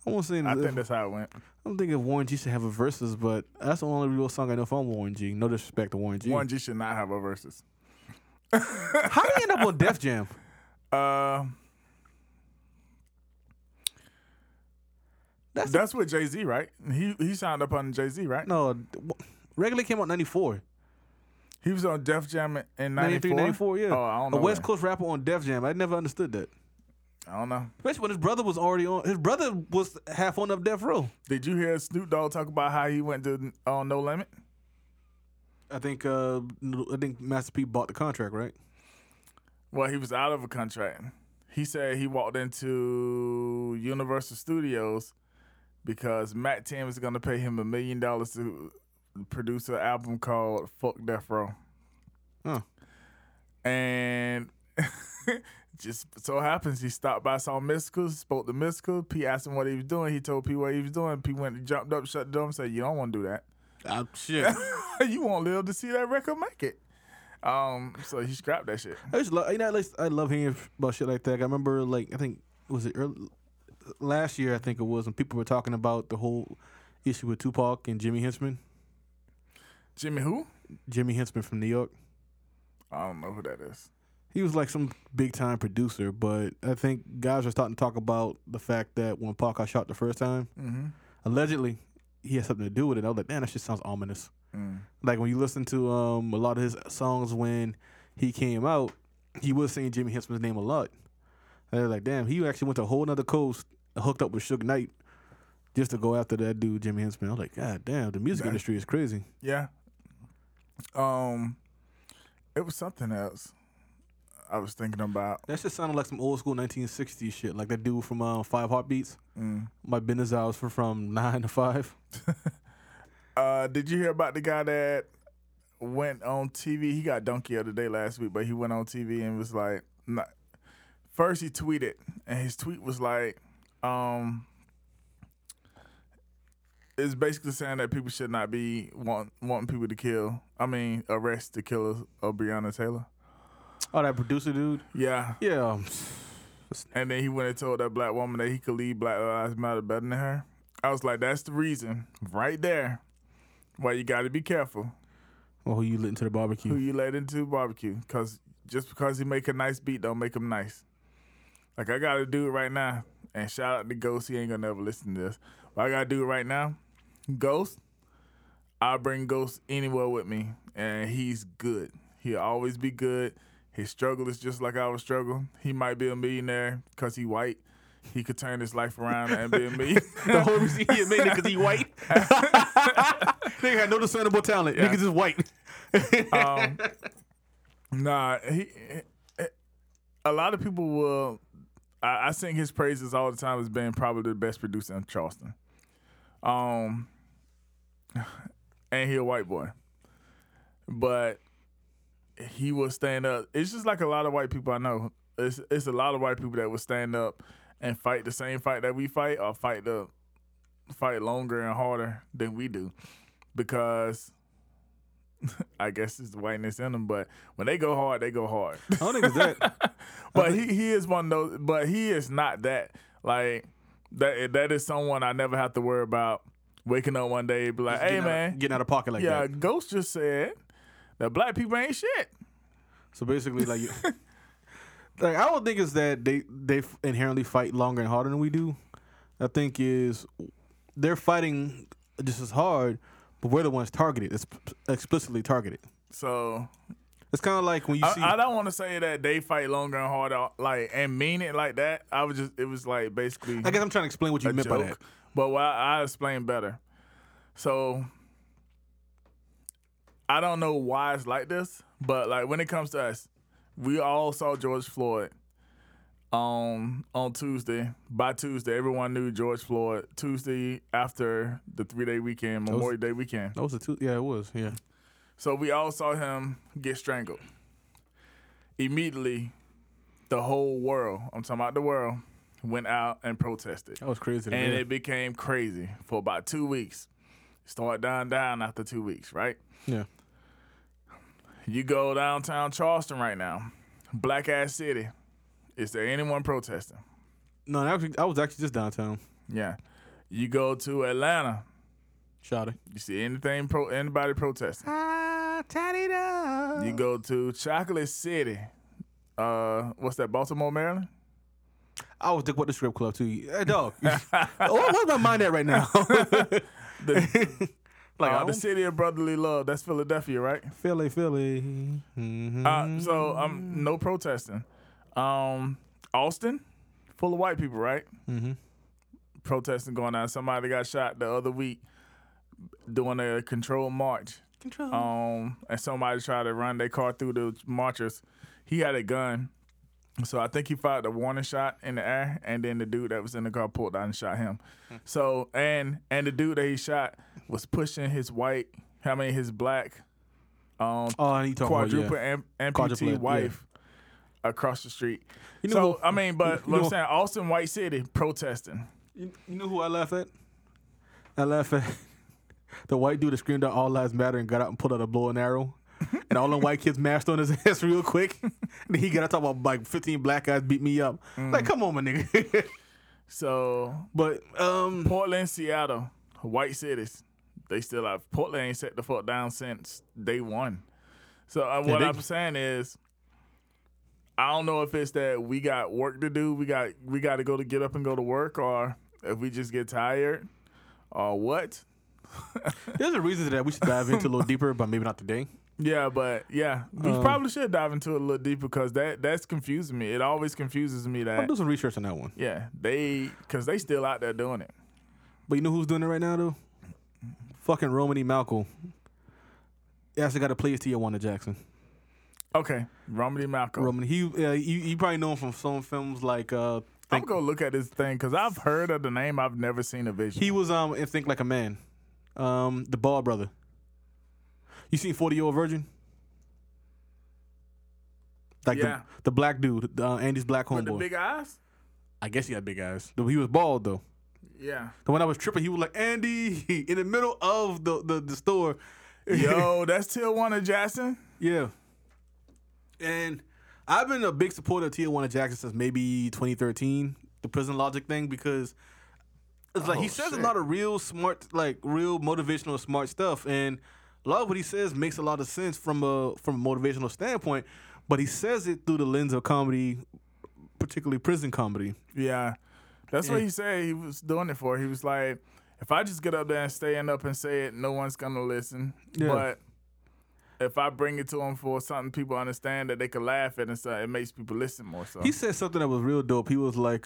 I won't say. I think that's how it went. I'm thinking Warren G should have a versus, but that's the only real song I know from Warren G. No disrespect to Warren G. Warren G should not have a versus. How do you end up on Def Jam? That's with Jay-Z, right? He signed up on Jay-Z, right? No, Regular came out in 94. He was on Def Jam in 93, 94, yeah. Oh, I don't know. A West Coast rapper on Def Jam. I never understood that. I don't know. Especially when his brother was already on. His brother was half on up Death Row. Did you hear Snoop Dogg talk about how he went to No Limit? I think Master P bought the contract, right? Well, he was out of a contract. He said he walked into Universal Studios because Matt Tim was going to pay him $1 million to produce an album called Fuck Death Row. Huh. And just so happens he stopped by, saw Mystical, spoke to Mystical. P asked him what he was doing. He told P what he was doing. P went and jumped up, shut the door, and said, "You don't want to do that. Shit. You won't live to see that record make it." So he scrapped that shit. I love hearing about shit like that. I remember, I think, was it last year? I think it was when people were talking about the whole issue with Tupac and Jimmy Henchman. Jimmy who? Jimmy Henchman from New York. I don't know who that is. He was like some big time producer, but I think guys are starting to talk about the fact that when Pac got shot the first time, allegedly he had something to do with it. I was like, man, that shit sounds ominous. Like when you listen to a lot of his songs when he came out, he was saying Jimmy Henchman's name a lot. And they're like, damn, he actually went to a whole nother coast, hooked up with Suge Knight just to go after that dude, Jimmy Henchman. I was like, God damn, the music industry is crazy. Yeah. It was something else I was thinking about. That shit sounded like some old school 1960s shit, like that dude from 5 Heartbeats. My business hours from 9 to 5. Did you hear about the guy that went on TV? He got donkey of the day last week, but he went on TV and was like, first he tweeted, and his tweet was like, it's basically saying that people should not be wanting people to arrest the killer of Breonna Taylor. Oh, that producer dude? Yeah. Yeah. And then he went and told that black woman that he could lead Black Lives Matter better than her. I was like, that's the reason right there why you got to be careful. Well, who you let into the barbecue? Who you let into the barbecue. Because just because he make a nice beat don't make him nice. Like, I got to do it right now. And shout out to Ghost. He ain't going to never listen to this. But I got to do it right now. Ghost, I'll bring Ghost anywhere with me. And he's good. He'll always be good. His struggle is just like our struggle. He might be a millionaire because he white. He could turn his life around and be a millionaire. The whole reason he made it because he white. Nigga had no discernible talent. Yeah. Nigga just white. A lot of people will. I sing his praises all the time as being probably the best producer in Charleston. And he a white boy, but he will stand up. It's just like a lot of white people I know. It's a lot of white people that will stand up and fight the same fight that we fight, or fight longer and harder than we do, because I guess it's the whiteness in them. But when they go hard, they go hard. I don't think it's that. But he is one of those. But he is not that. Like that is someone I never have to worry about waking up one day and be like, "Hey man, getting out of pocket like that." Yeah, Ghost just said that black people ain't shit. So basically, like I don't think it's that they inherently fight longer and harder than we do. I think is they're fighting just as hard, but we're the ones targeted. It's explicitly targeted. So it's kind of like when you see. I don't want to say that they fight longer and harder, and mean it like that. It was like basically. I guess I'm trying to explain what you meant by that. But I explain better. So I don't know why it's like this, but like when it comes to us, we all saw George Floyd on Tuesday. By Tuesday, everyone knew George Floyd. Tuesday after the 3-day weekend, Memorial Day weekend. That was yeah, it was, yeah. So we all saw him get strangled. Immediately, the whole world, I'm talking about the world, went out and protested. That was crazy. And it became crazy for about 2 weeks. Started dying down after 2 weeks, right? Yeah. You go downtown Charleston right now, black ass city. Is there anyone protesting? No, I was actually just downtown. Yeah. You go to Atlanta. Shawty. You see anybody protesting. Tatty dog. You go to Chocolate City. What's that? Baltimore, Maryland. I was thinking about the strip club too. Hey, dog. Where's my mind at right now? The city of brotherly love. That's Philadelphia, right? Philly. Mm-hmm. So no protesting. Austin, full of white people, right? Mm-hmm. Protesting going on. Somebody got shot the other week doing a controlled march. And somebody tried to run their car through the marchers. He had a gun. So I think he fired a warning shot in the air, and then the dude that was in the car pulled out and shot him. So and the dude that he shot was pushing his black quadruple amputee wife across the street. What I'm saying, Austin, White City, protesting. You know who I laugh at? I laugh at the white dude that screamed out "All Lives Matter" and got out and pulled out a bow and arrow. And all them white kids mashed on his ass real quick. And then he got to talk about like 15 black guys beat me up. Like, come on, my nigga. But Portland, Seattle, white cities, they still have. Portland ain't set the fuck down since day one. So what I'm saying is, I don't know if it's that we got work to do, we got to get up and go to work, or if we just get tired, or what. There's a reason to that we should dive into a little deeper, but maybe not today. Yeah, but we probably should dive into it a little deeper because that's confusing me. It always confuses me that. I'll do some research on that one. Yeah, because they still out there doing it. But you know who's doing it right now, though? Fucking Romany Malco. He actually got to play his Tijuana Jackson. Okay, Romany Malco. Romany, you probably know him from some films like. I'm gonna go look at this thing because I've heard of the name. I've never seen a visual. He was in Think Like a Man, the Ball brother. You seen 40-Year-Old Virgin? Like the black dude, Andy's black homeboy. With the big eyes? I guess he had big eyes. He was bald though. Yeah. So when I was tripping, he was like, Andy, in the middle of the store. Yo, that's Tijuana Jackson? Yeah. And I've been a big supporter of Tijuana Jackson since maybe 2013, the Prison Logic thing, because it's like he says a lot of real smart, like real motivational smart stuff, and a lot of what he says makes a lot of sense from a motivational standpoint, but he says it through the lens of comedy, particularly prison comedy. Yeah. That's what he said he was doing it for. He was like, if I just get up there and stand up and say it, no one's going to listen. Yeah. But if I bring it to them for something people understand that they can laugh at and stuff, it makes people listen more. So he said something that was real dope. He was like,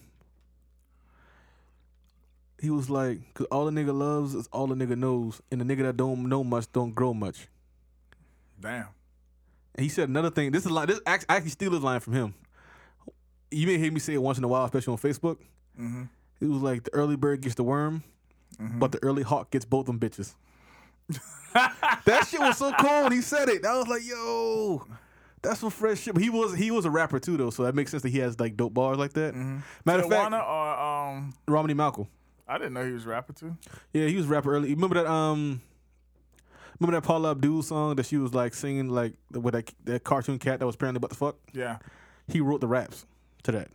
cause all the nigga loves is all the nigga knows, and the nigga that don't know much don't grow much. Damn. And he said another thing. This I actually steal this line from him. You may hear me say it once in a while, especially on Facebook. Mm-hmm. It was like the early bird gets the worm, but the early hawk gets both them bitches. That shit was so cool when he said it. I was like, yo, that's some fresh shit. But he was a rapper too, though, so that makes sense that he has like dope bars like that. Mm-hmm. Matter of fact, or Romany Malco. I didn't know he was a rapper too. Yeah, he was a rapper early. Remember that Paula Abdul song that she was like singing like with that cartoon cat that was apparently about to fuck? Yeah. He wrote the raps to that.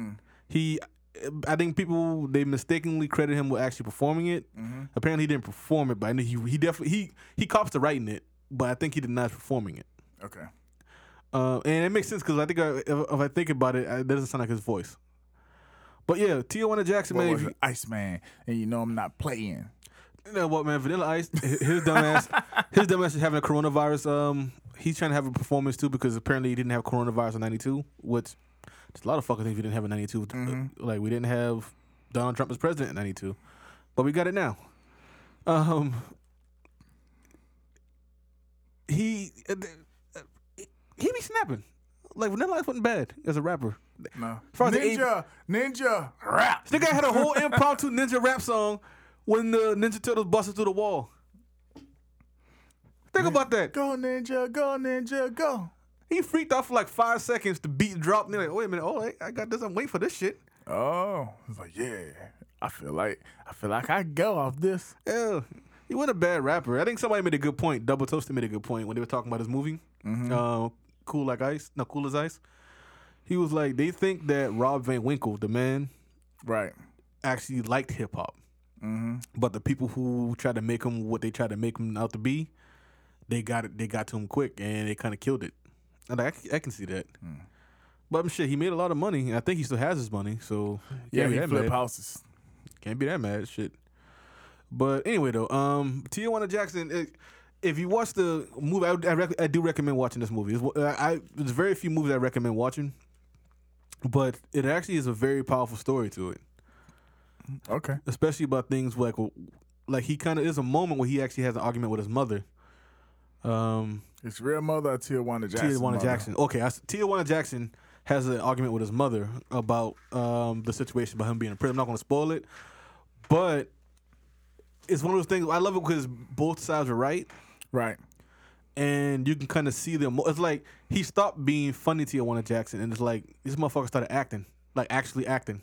I think people, they mistakenly credit him with actually performing it. Mm-hmm. Apparently he didn't perform it, but I know he definitely he cops to writing it, but I think he denies performing it. Okay. And it makes sense because I think if I think about it, it doesn't sound like his voice. But yeah, Tijuana Jackson, man. Iceman, and you know I'm not playing. You know what, man? Vanilla Ice, his dumbass is having a coronavirus. He's trying to have a performance too because apparently he didn't have coronavirus in '92, which there's a lot of fucking things we didn't have in '92. Mm-hmm. Like we didn't have Donald Trump as president in '92, but we got it now. He be snapping. Like Vanilla Ice wasn't bad as a rapper. No. Ninja rap. This nigga had a whole impromptu ninja rap song when the Ninja Turtles busted through the wall. Think about that. Go Ninja, go Ninja, go. He freaked out for like 5 seconds. The beat dropped. And they're like, wait a minute. Oh, I got this. I'm waiting for this shit. Oh, it's like, yeah. I feel like I can go off this. Yeah, he wasn't a bad rapper. I think somebody made a good point. Double Toasted made a good point when they were talking about his movie. Mm-hmm. Cool as Ice. He was like, they think that Rob Van Winkle, the man, right, actually liked hip hop. But the people who tried to make him what they tried to make him out to be, they got to him quick, and they kind of killed it. And I can see that. But shit, he made a lot of money. I think he still has his money, so Yeah, can't be he that flipped mad. houses. Can't be that mad. Shit. But anyway, though, Tijuana Jackson. If you watch the movie, I do recommend watching this movie. There's very few movies I recommend watching, but it actually is a very powerful story to it. Okay. Especially about things like he kind of is a moment where he actually has an argument with his mother. It's real mother or Tijuana Jackson? Tijuana Jackson. Okay, Tijuana Jackson has an argument with his mother about the situation about him being in prison. I'm not going to spoil it, but it's one of those things. I love it because both sides are right. Right. And you can kind of see them. It's like he stopped being funny to Tijuana Jackson, and it's like this motherfucker started acting, like actually acting.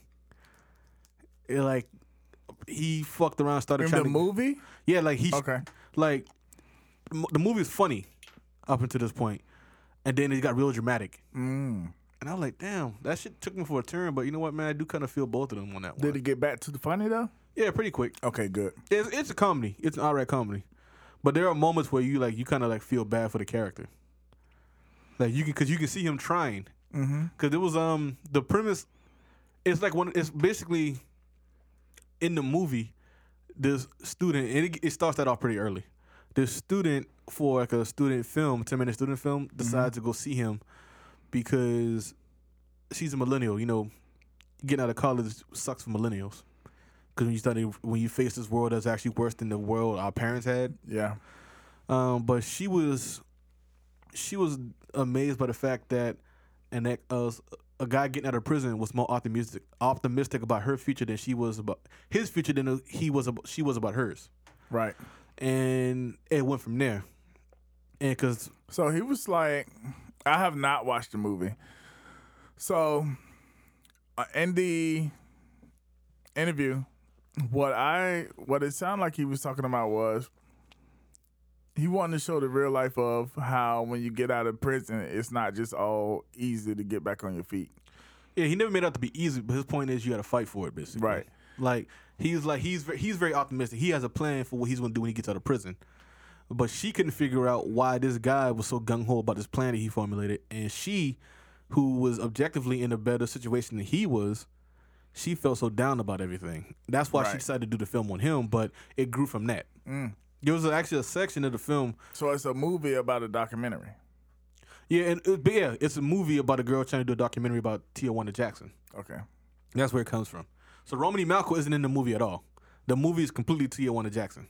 It, like he fucked around, started In trying the to movie? Yeah, like he Okay. like the movie is funny up until this point, and then it got real dramatic. And I was like, damn, that shit took me for a turn. But you know what, man, I do kind of feel both of them on that one. Did it get back to the funny, though? Yeah, pretty quick. Okay, good. It's a comedy. It's an alright comedy. But there are moments where you kind of feel bad for the character. Like because you can see him trying. Because it was the premise. It's like it's basically in the movie. This student, and it starts that off pretty early. This student for a student film, 10-minute student film, decides to go see him because she's a millennial. You know, getting out of college sucks for millennials. Because when you face this world that's actually worse than the world our parents had. Yeah. But she was amazed by the fact that a guy getting out of prison was more optimistic about her future than she was about his future than she was about hers. Right. And it went from there. And So he was like, I have not watched the movie. So in the interview, what it sounded like he was talking about was he wanted to show the real life of how when you get out of prison, it's not just all easy to get back on your feet. yeah, he never made it out to be easy, but his point is you got to fight for it, basically. Right. Like he's very optimistic. He has a plan for what he's going to do when he gets out of prison. But she couldn't figure out why this guy was so gung-ho about this plan that he formulated. And she, who was objectively in a better situation than he was, she felt so down about everything. That's why she decided to do the film on him, but it grew from that. There was actually a section of the film. So it's a movie about a documentary. Yeah, it's a movie about a girl trying to do a documentary about Tijuana Jackson. Okay. That's where it comes from. So Romany Malco isn't in the movie at all. The movie is completely Tijuana Jackson.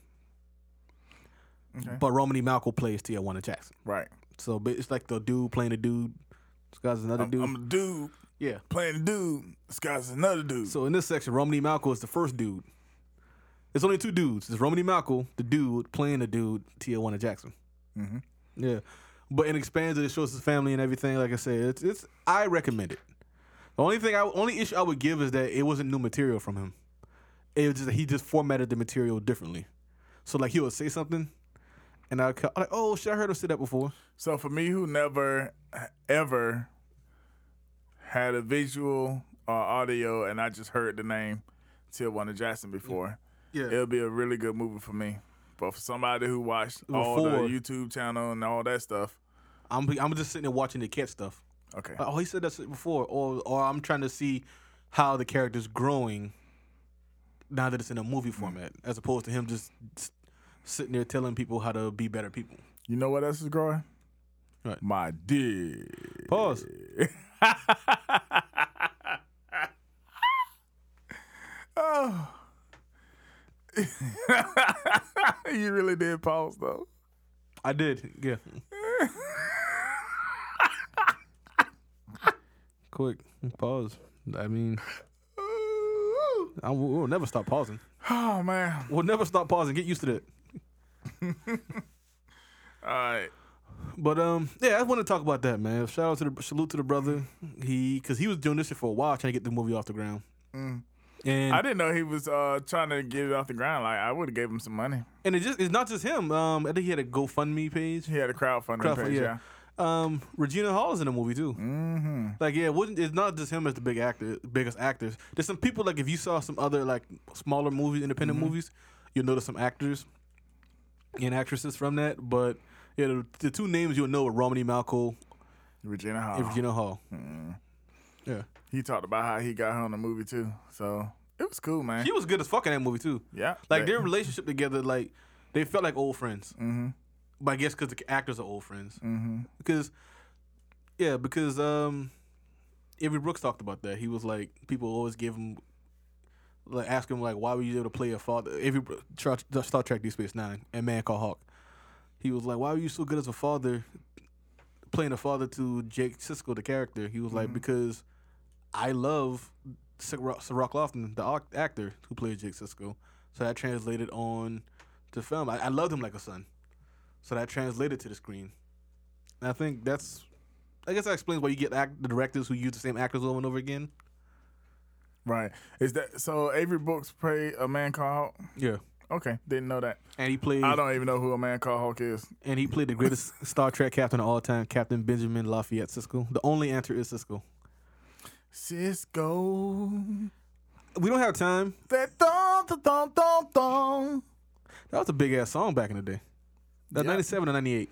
Okay. But Romany Malco plays Tijuana Jackson. Right. So but it's like the dude playing the dude. This guy's another dude. I'm a dude Yeah. playing a dude. This guy's another dude. So in this section, Romany Malco is the first dude. It's only two dudes. It's Romany Malco, the dude, playing the dude, Tijuana Jackson. Yeah. But it expands it. It shows his family and everything. Like I said, it's I recommend it. The only issue I would give is that it wasn't new material from him. It was just he just formatted the material differently. So like he would say something, and I'm like, oh shit, I heard him say that before. So for me, who never ever had a visual or audio, and I just heard the name Tijuana Jackson before, it'll be a really good movie for me. But for somebody who watched all the YouTube channel and all that stuff, I'm just sitting there watching the cat stuff. okay. Like, oh, he said that shit before, or I'm trying to see how the character's growing now that it's in a movie format, as opposed to him just sitting there telling people how to be better people. You know what else is growing? Right. My dick. Pause. Oh. You really did pause though. I did, yeah. Quick, pause. I mean, we'll never stop pausing. Oh man. We'll never stop pausing. Get used to that. All right. But yeah, I want to talk about that, man. Salute to the brother. Because he was doing this shit for a while, trying to get the movie off the ground. And I didn't know he was trying to get it off the ground. Like I would have gave him some money. it's not just him. I think he had a GoFundMe page. He had a crowdfunding page, yeah. Regina Hall is in the movie too. Mm-hmm. Like, yeah, it's not just him as the biggest actors. There's some people, like, if you saw some other, like, smaller movies, independent movies, you'll notice some actors and actresses from that. But yeah, the two names you'll know are Romany Malco, Regina Hall. and Regina Hall. Yeah, He talked about how he got her on the movie too. So it was cool, man. she was good as fuck in that movie too. Yeah. Like, their relationship together, like, they felt like old friends. Mm-hmm. But I guess because the actors are old friends. Mm-hmm. Because Avery Brooks talked about that. He was like, people always give him, like, ask him, like, why were you able to play a father? Avery Star Trek Deep Space Nine and Man Called Hawk. He was like, why were you so good as a father, playing a father to Jake Sisko, the character? He was like, because I love Cirroc Lofton, the actor who played Jake Sisko. So that translated on to film. I loved him like a son. So that translated to the screen. And I think I guess that explains why you get the directors who use the same actors over and over again. Right. Is that so? Avery Brooks played A Man Called Hawk. Yeah. Okay, didn't know that. And he played. I don't even know who A Man Called Hawk is. And he played the greatest Star Trek captain of all time, Captain Benjamin Lafayette Sisko. The only answer is Sisko. Sisko. We don't have time. That thong, thong, thong, thong. That was a big ass song back in the day. That 97 or 98.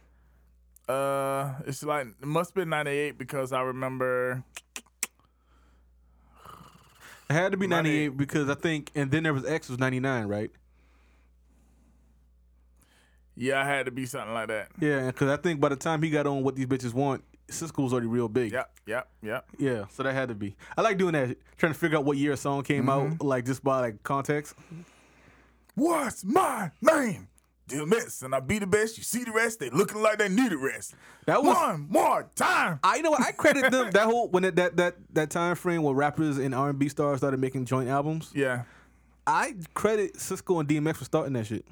It's like it must have been 98 because I remember. It had to be 98 because I think, and then there was X was 99, right? Yeah, it had to be something like that. Yeah, because I think by the time he got on What These Bitches Want, Sisko was already real big. Yep. Yeah, so that had to be. I like doing that, trying to figure out what year a song came out, like just by like context. What's my name? Deal Miss, and I be the best. You see the rest, they looking like they need a rest. That was one more time. I know. I credit them that whole when that time frame where rappers and R&B stars started making joint albums. Yeah, I credit Sisko and DMX for starting that shit.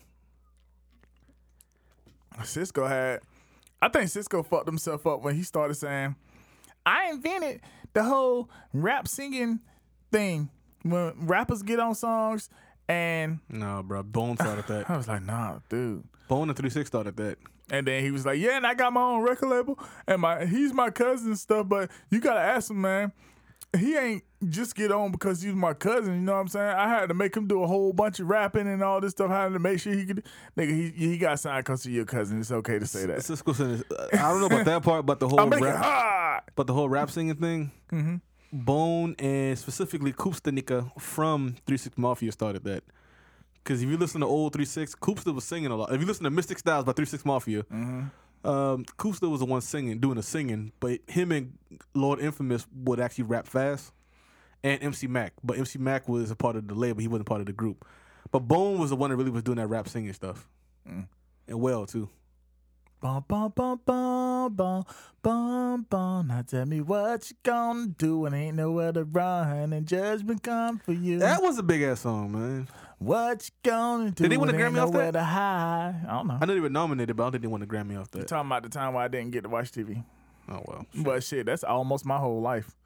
Sisko had. I think Sisko fucked himself up when he started saying, "I invented the whole rap singing thing." When rappers get on songs. And no, bro, Bone started that. I was like, nah, dude. Bone and 3-6 started that. And then he was like, yeah, and I got my own record label, and he's my cousin and stuff. But you gotta ask him, man. He ain't just get on because he's my cousin. You know what I'm saying? I had to make him do a whole bunch of rapping and all this stuff. I had to make sure he could. Nigga, he got signed because of your cousin. It's okay to say that. Cisco said, I don't know about that part, but the whole rap singing thing. Mm-hmm. Bone and specifically Koopstanika from 3-6 Mafia started that. Because if you listen to old 3-6, Koopsta was singing a lot. If you listen to Mystic Styles by 3-6 Mafia, Koopsta was the one doing the singing, but him and Lord Infamous would actually rap fast, and MC Mac. But MC Mac was a part of the label, he wasn't part of the group. But Bone was the one that really was doing that rap singing stuff. And well, too. Bum, bum, bum, bum, bum, bum, bum. Now tell me what you gonna do when ain't nowhere to run and judgment come for you. That was a big ass song, man. What you gonna do? Did they win a Grammy off that? To hide? I don't know. I know they were nominated, but I don't think they won a Grammy off that. You're talking about the time where I didn't get to watch TV. Oh well. But shit, that's almost my whole life.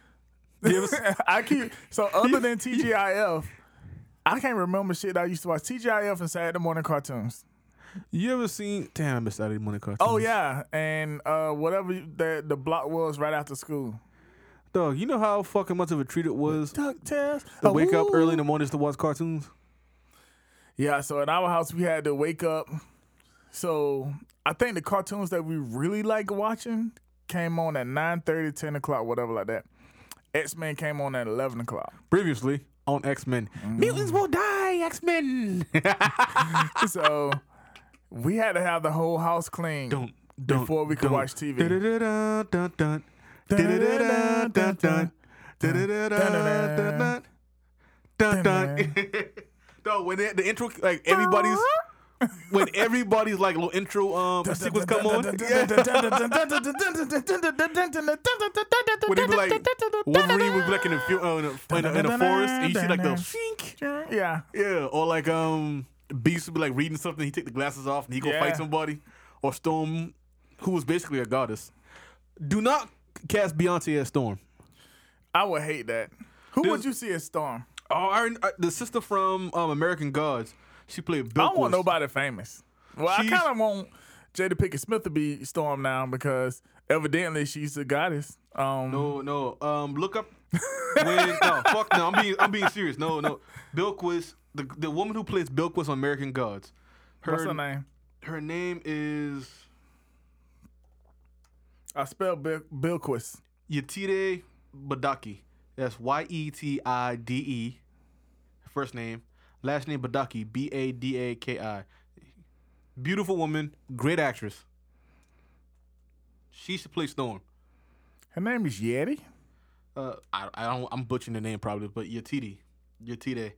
I keep other than TGIF, I can't remember shit I used to watch. TGIF and Saturday morning cartoons. You ever seen? Damn, I missed Saturday morning cartoons. Oh yeah, and whatever the block was right after school. Dog, you know how fucking much of a treat it was DuckTales. to wake up early in the mornings to watch cartoons? Yeah, so at our house we had to wake up. So I think the cartoons that we really liked watching came on at 9:30, 10 o'clock, whatever like that. X-Men came on at 11 o'clock. Previously on X-Men. Mutants will die, X-Men! So we had to have the whole house clean before we could watch TV. Dog, when the intro, like when everybody's like little intro sequence come on, when they be like Wolverine would be like in the forest and you see like the shink, yeah, or like Beast would be like reading something, he take the glasses off and he go fight somebody, or Storm, who was basically a goddess. Do not cast Beyonce as Storm. I would hate that. Who would you see as Storm? Oh, the sister from American Gods. She played Bill. I don't want nobody famous. Well, I kind of want Jada Pinkett Smith to be Storm now because evidently she's a goddess. No. Look up. Fuck no. I'm being serious. No. Bilquis, the woman who plays Bilquis on American Gods. What's her name? Her name is I spelled Bilquis. Yetide Badaki. That's Yetide. First name. Last name Badaki. Badaki. Beautiful woman. Great actress. She should play Storm. Her name is Yeti. I'm butchering the name probably, but Yetide. Yetide.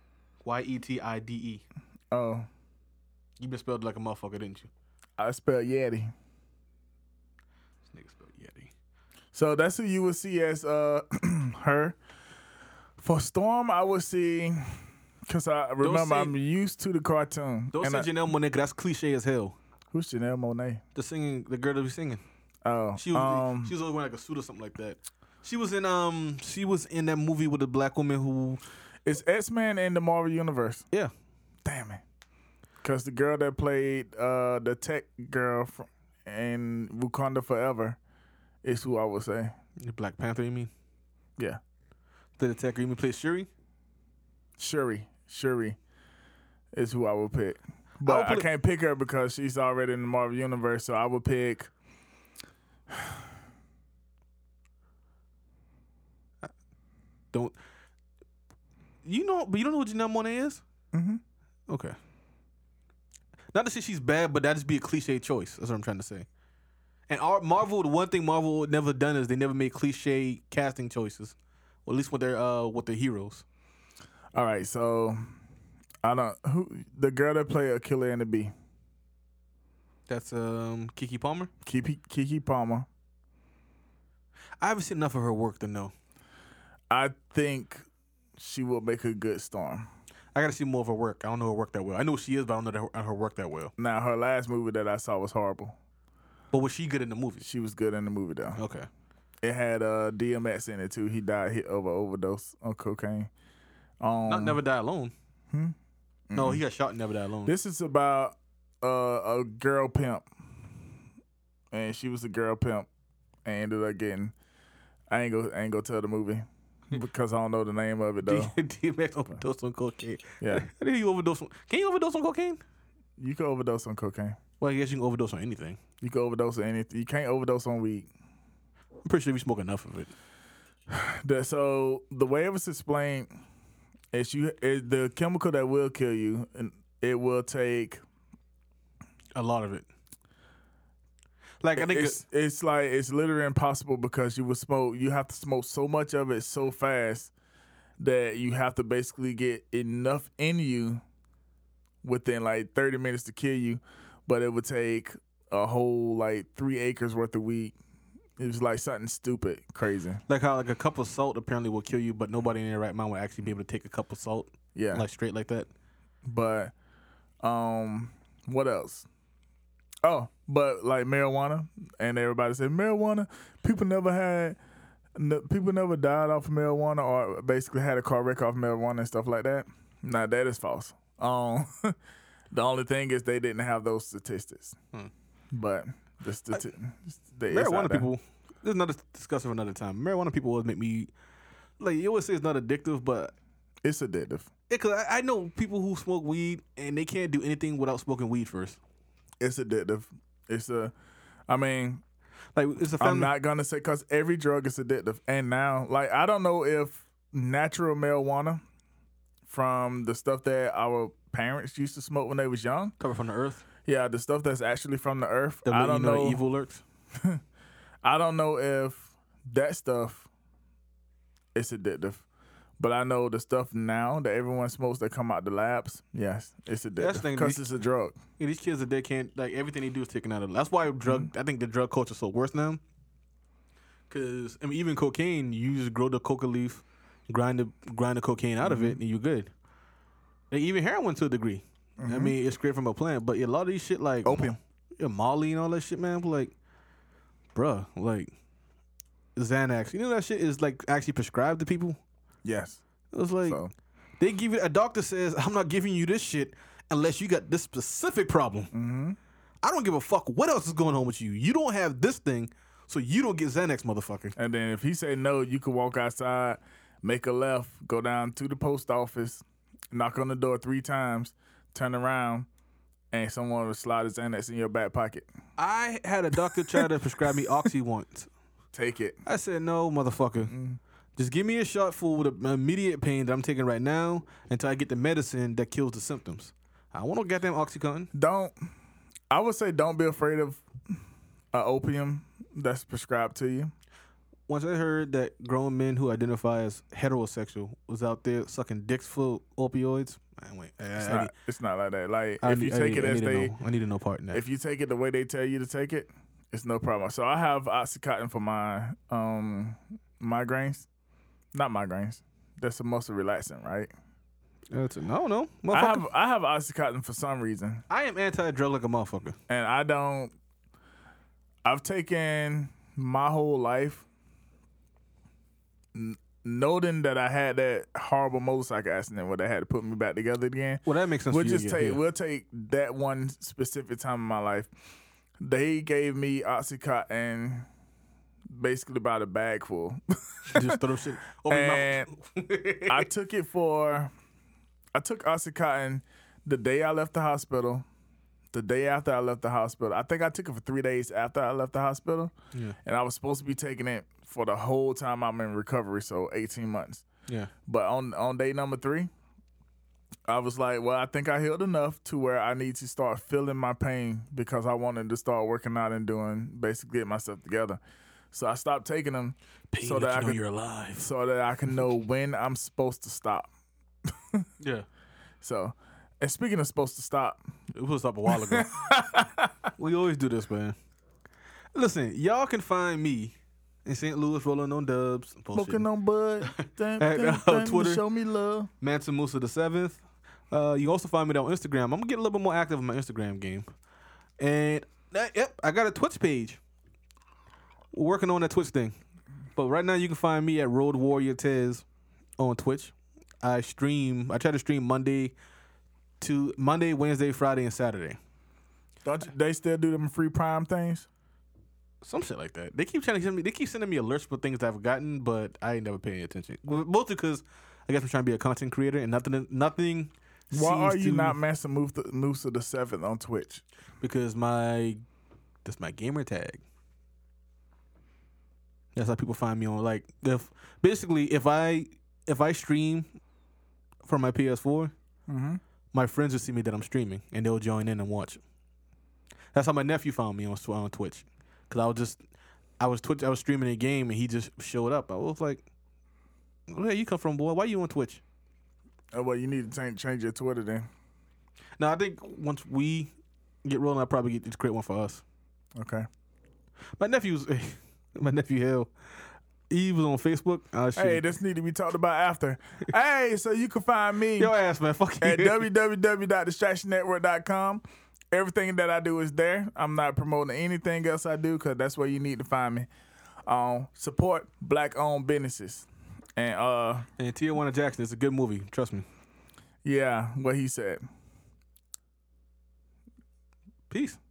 Oh. You been spelled like a motherfucker, didn't you? I spelled Yeti. This nigga spelled Yeti. So that's who you would see as her. For Storm, I would see, because I remember I'm used to the cartoon. Don't say Janelle Monáe, 'cause that's cliche as hell. Who's Janelle Monáe? The girl that was singing. Oh, she was always wearing like a suit or something like that. She was in that movie with the black woman who is X-Men in the Marvel Universe. Yeah. Damn it. Because the girl that played the tech girl in Wakanda Forever is who I would say. The Black Panther, you mean? Yeah. The tech girl, you mean play Shuri? Shuri is who I would pick. But I can't pick her because she's already in the Marvel Universe, so I would pick... But you don't know what Janelle Monáe is? Mm-hmm. Okay. Not to say she's bad, but that'd just be a cliche choice. That's what I'm trying to say. And Marvel, the one thing Marvel never done is they never made cliche casting choices. Or at least with their heroes. All right, so the girl that played A Killer and the Bee. That's Keke Palmer? Keke Palmer. I haven't seen enough of her work to know. I think she will make a good Storm. I gotta see more of her work. I don't know her work that well. I know who she is, but I don't know her work that well. Now, her last movie that I saw was horrible. But was she good in the movie? She was good in the movie, though. Okay. It had DMX in it, too. He died hit over overdose on cocaine. Not Never Die Alone. No, he got shot and Never Die Alone. This is about a girl pimp. And she was a girl pimp. And ended up getting... I ain't gonna tell the movie. Because I don't know the name of it, though. DMX overdosed on cocaine. Yeah. How did you overdose on... Can you overdose on cocaine? You can overdose on cocaine. Well, I guess you can overdose on anything. You can overdose on anything. You can't overdose on weed. I'm pretty sure if you smoke enough of it. So the way it was explained is the chemical that will kill you, and it will take a lot of it. Like I think it's literally impossible because you have to smoke so much of it so fast that you have to basically get enough in you within like 30 minutes to kill you, but it would take a whole like 3 acres worth of weed. It was like something stupid, crazy. Like how like a cup of salt apparently will kill you, but nobody in their right mind would actually be able to take a cup of salt. Yeah, like straight like that. But what else? Oh, but like marijuana, and everybody said marijuana. People never died off of marijuana or basically had a car wreck off marijuana and stuff like that. Now that is false. The only thing is they didn't have those statistics. But the marijuana people. This is another discussion for another time. Marijuana people always make me like you always say it's not addictive, but it's addictive. Because I know people who smoke weed and they can't do anything without smoking weed first. It's addictive. I'm not gonna say because every drug is addictive, and now like I don't know if natural marijuana from the stuff that our parents used to smoke when they was young, coming from the earth. Yeah, the stuff that's actually from the earth. I don't know. Evil lurks. I don't know if that stuff is addictive, but I know the stuff now that everyone smokes that come out the labs. Yes, it's addictive because it's a drug. Yeah, these kids they can't like everything they do is taken out of. That's why I think the drug culture is so worse now. Because I mean, even cocaine, you just grow the coca leaf, grind the cocaine out of it, and you're good. And even heroin to a degree. I mean, it's great from a plant, but a lot of these shit like opium, Molly and all that shit, man. Like, bruh, like Xanax. You know that shit is like actually prescribed to people. Yes, it was like they give it. A doctor says, "I'm not giving you this shit unless you got this specific problem." I don't give a fuck what else is going on with you. You don't have this thing, so you don't get Xanax, motherfucker. And then if he say no, you could walk outside, make a left, go down to the post office, knock on the door 3 times, turn around, and someone will slide his Xanax in your back pocket. I had a doctor try to prescribe me Oxy once. Take it. I said, no, motherfucker. Just give me a shot full of the immediate pain that I'm taking right now until I get the medicine that kills the symptoms. I want no goddamn Oxycontin. I would say don't be afraid of opium that's prescribed to you. Once I heard that grown men who identify as heterosexual was out there sucking dicks full of opioids, I went, It's not like that. Like I if you take it as they, I need to know part in that. if you take it the way they tell you to take it, it's no problem. So I have Oxycontin for my migraines. Not migraines. That's the most relaxing, right? No, I have Oxycontin for some reason, I am anti-drug like a motherfucker. and I don't. I've taken my whole life, noting that I had that horrible motorcycle accident where they had to put me back together again. Well, that makes sense. We'll take that one specific time in my life. They gave me Oxycontin basically about a bag full. Just throw shit over your And mouth. I took Oxycontin the day I left the hospital. The day after I left the hospital. I think I took it for 3 days after I left the hospital. Yeah. And I was supposed to be taking it for the whole time I'm in recovery, so 18 months. Yeah. But on day number 3, I was like, well, I think I healed enough to where I need to start feeling my pain because I wanted to start working out and basically get myself together. So I stopped taking them so that I could you're alive. so that I can know when I'm supposed to stop. Yeah. So, and speaking of supposed to stop, It was up a while ago. We always do this, man. Listen, y'all can find me in St. Louis rolling on dubs. smoking on bud, Twitter. show me love. Manson Musa the 7th. You can also find me on Instagram. I'm gonna get a little bit more active in my Instagram game. And I got a Twitch page. We're working on that Twitch thing. But right now you can find me at Road Warrior Tez on Twitch. I try to stream Monday, Wednesday, Friday, and Saturday. They still do them free Prime things? Some shit like that. They keep sending me alerts for things that I've gotten, but I ain't never paying any attention. Mostly because I guess I'm trying to be a content creator and nothing. Why are you not Manson Musa the 7th on Twitch? Because that's my gamer tag. That's how people find me on. Like if I stream from my PS4, my friends will see me that I'm streaming and they'll join in and watch. That's how my nephew found me on Twitch. Because I was streaming a game and he just showed up. I was like, where you come from, boy? Why you on Twitch? Oh, well, you need to change your Twitter then. No, I think once we get rolling, I'll probably get to create one for us. Okay. My nephew Hill, he was on Facebook. Hey, this need to be talked about after. Hey, so you can find me Your ass, man. Fuck you. at www.distractionnetwork.com. Everything that I do is there. I'm not promoting anything else I do because that's where you need to find me. Support Black-owned businesses. And Tijuana Jackson is a good movie. Trust me. yeah, what he said. Peace.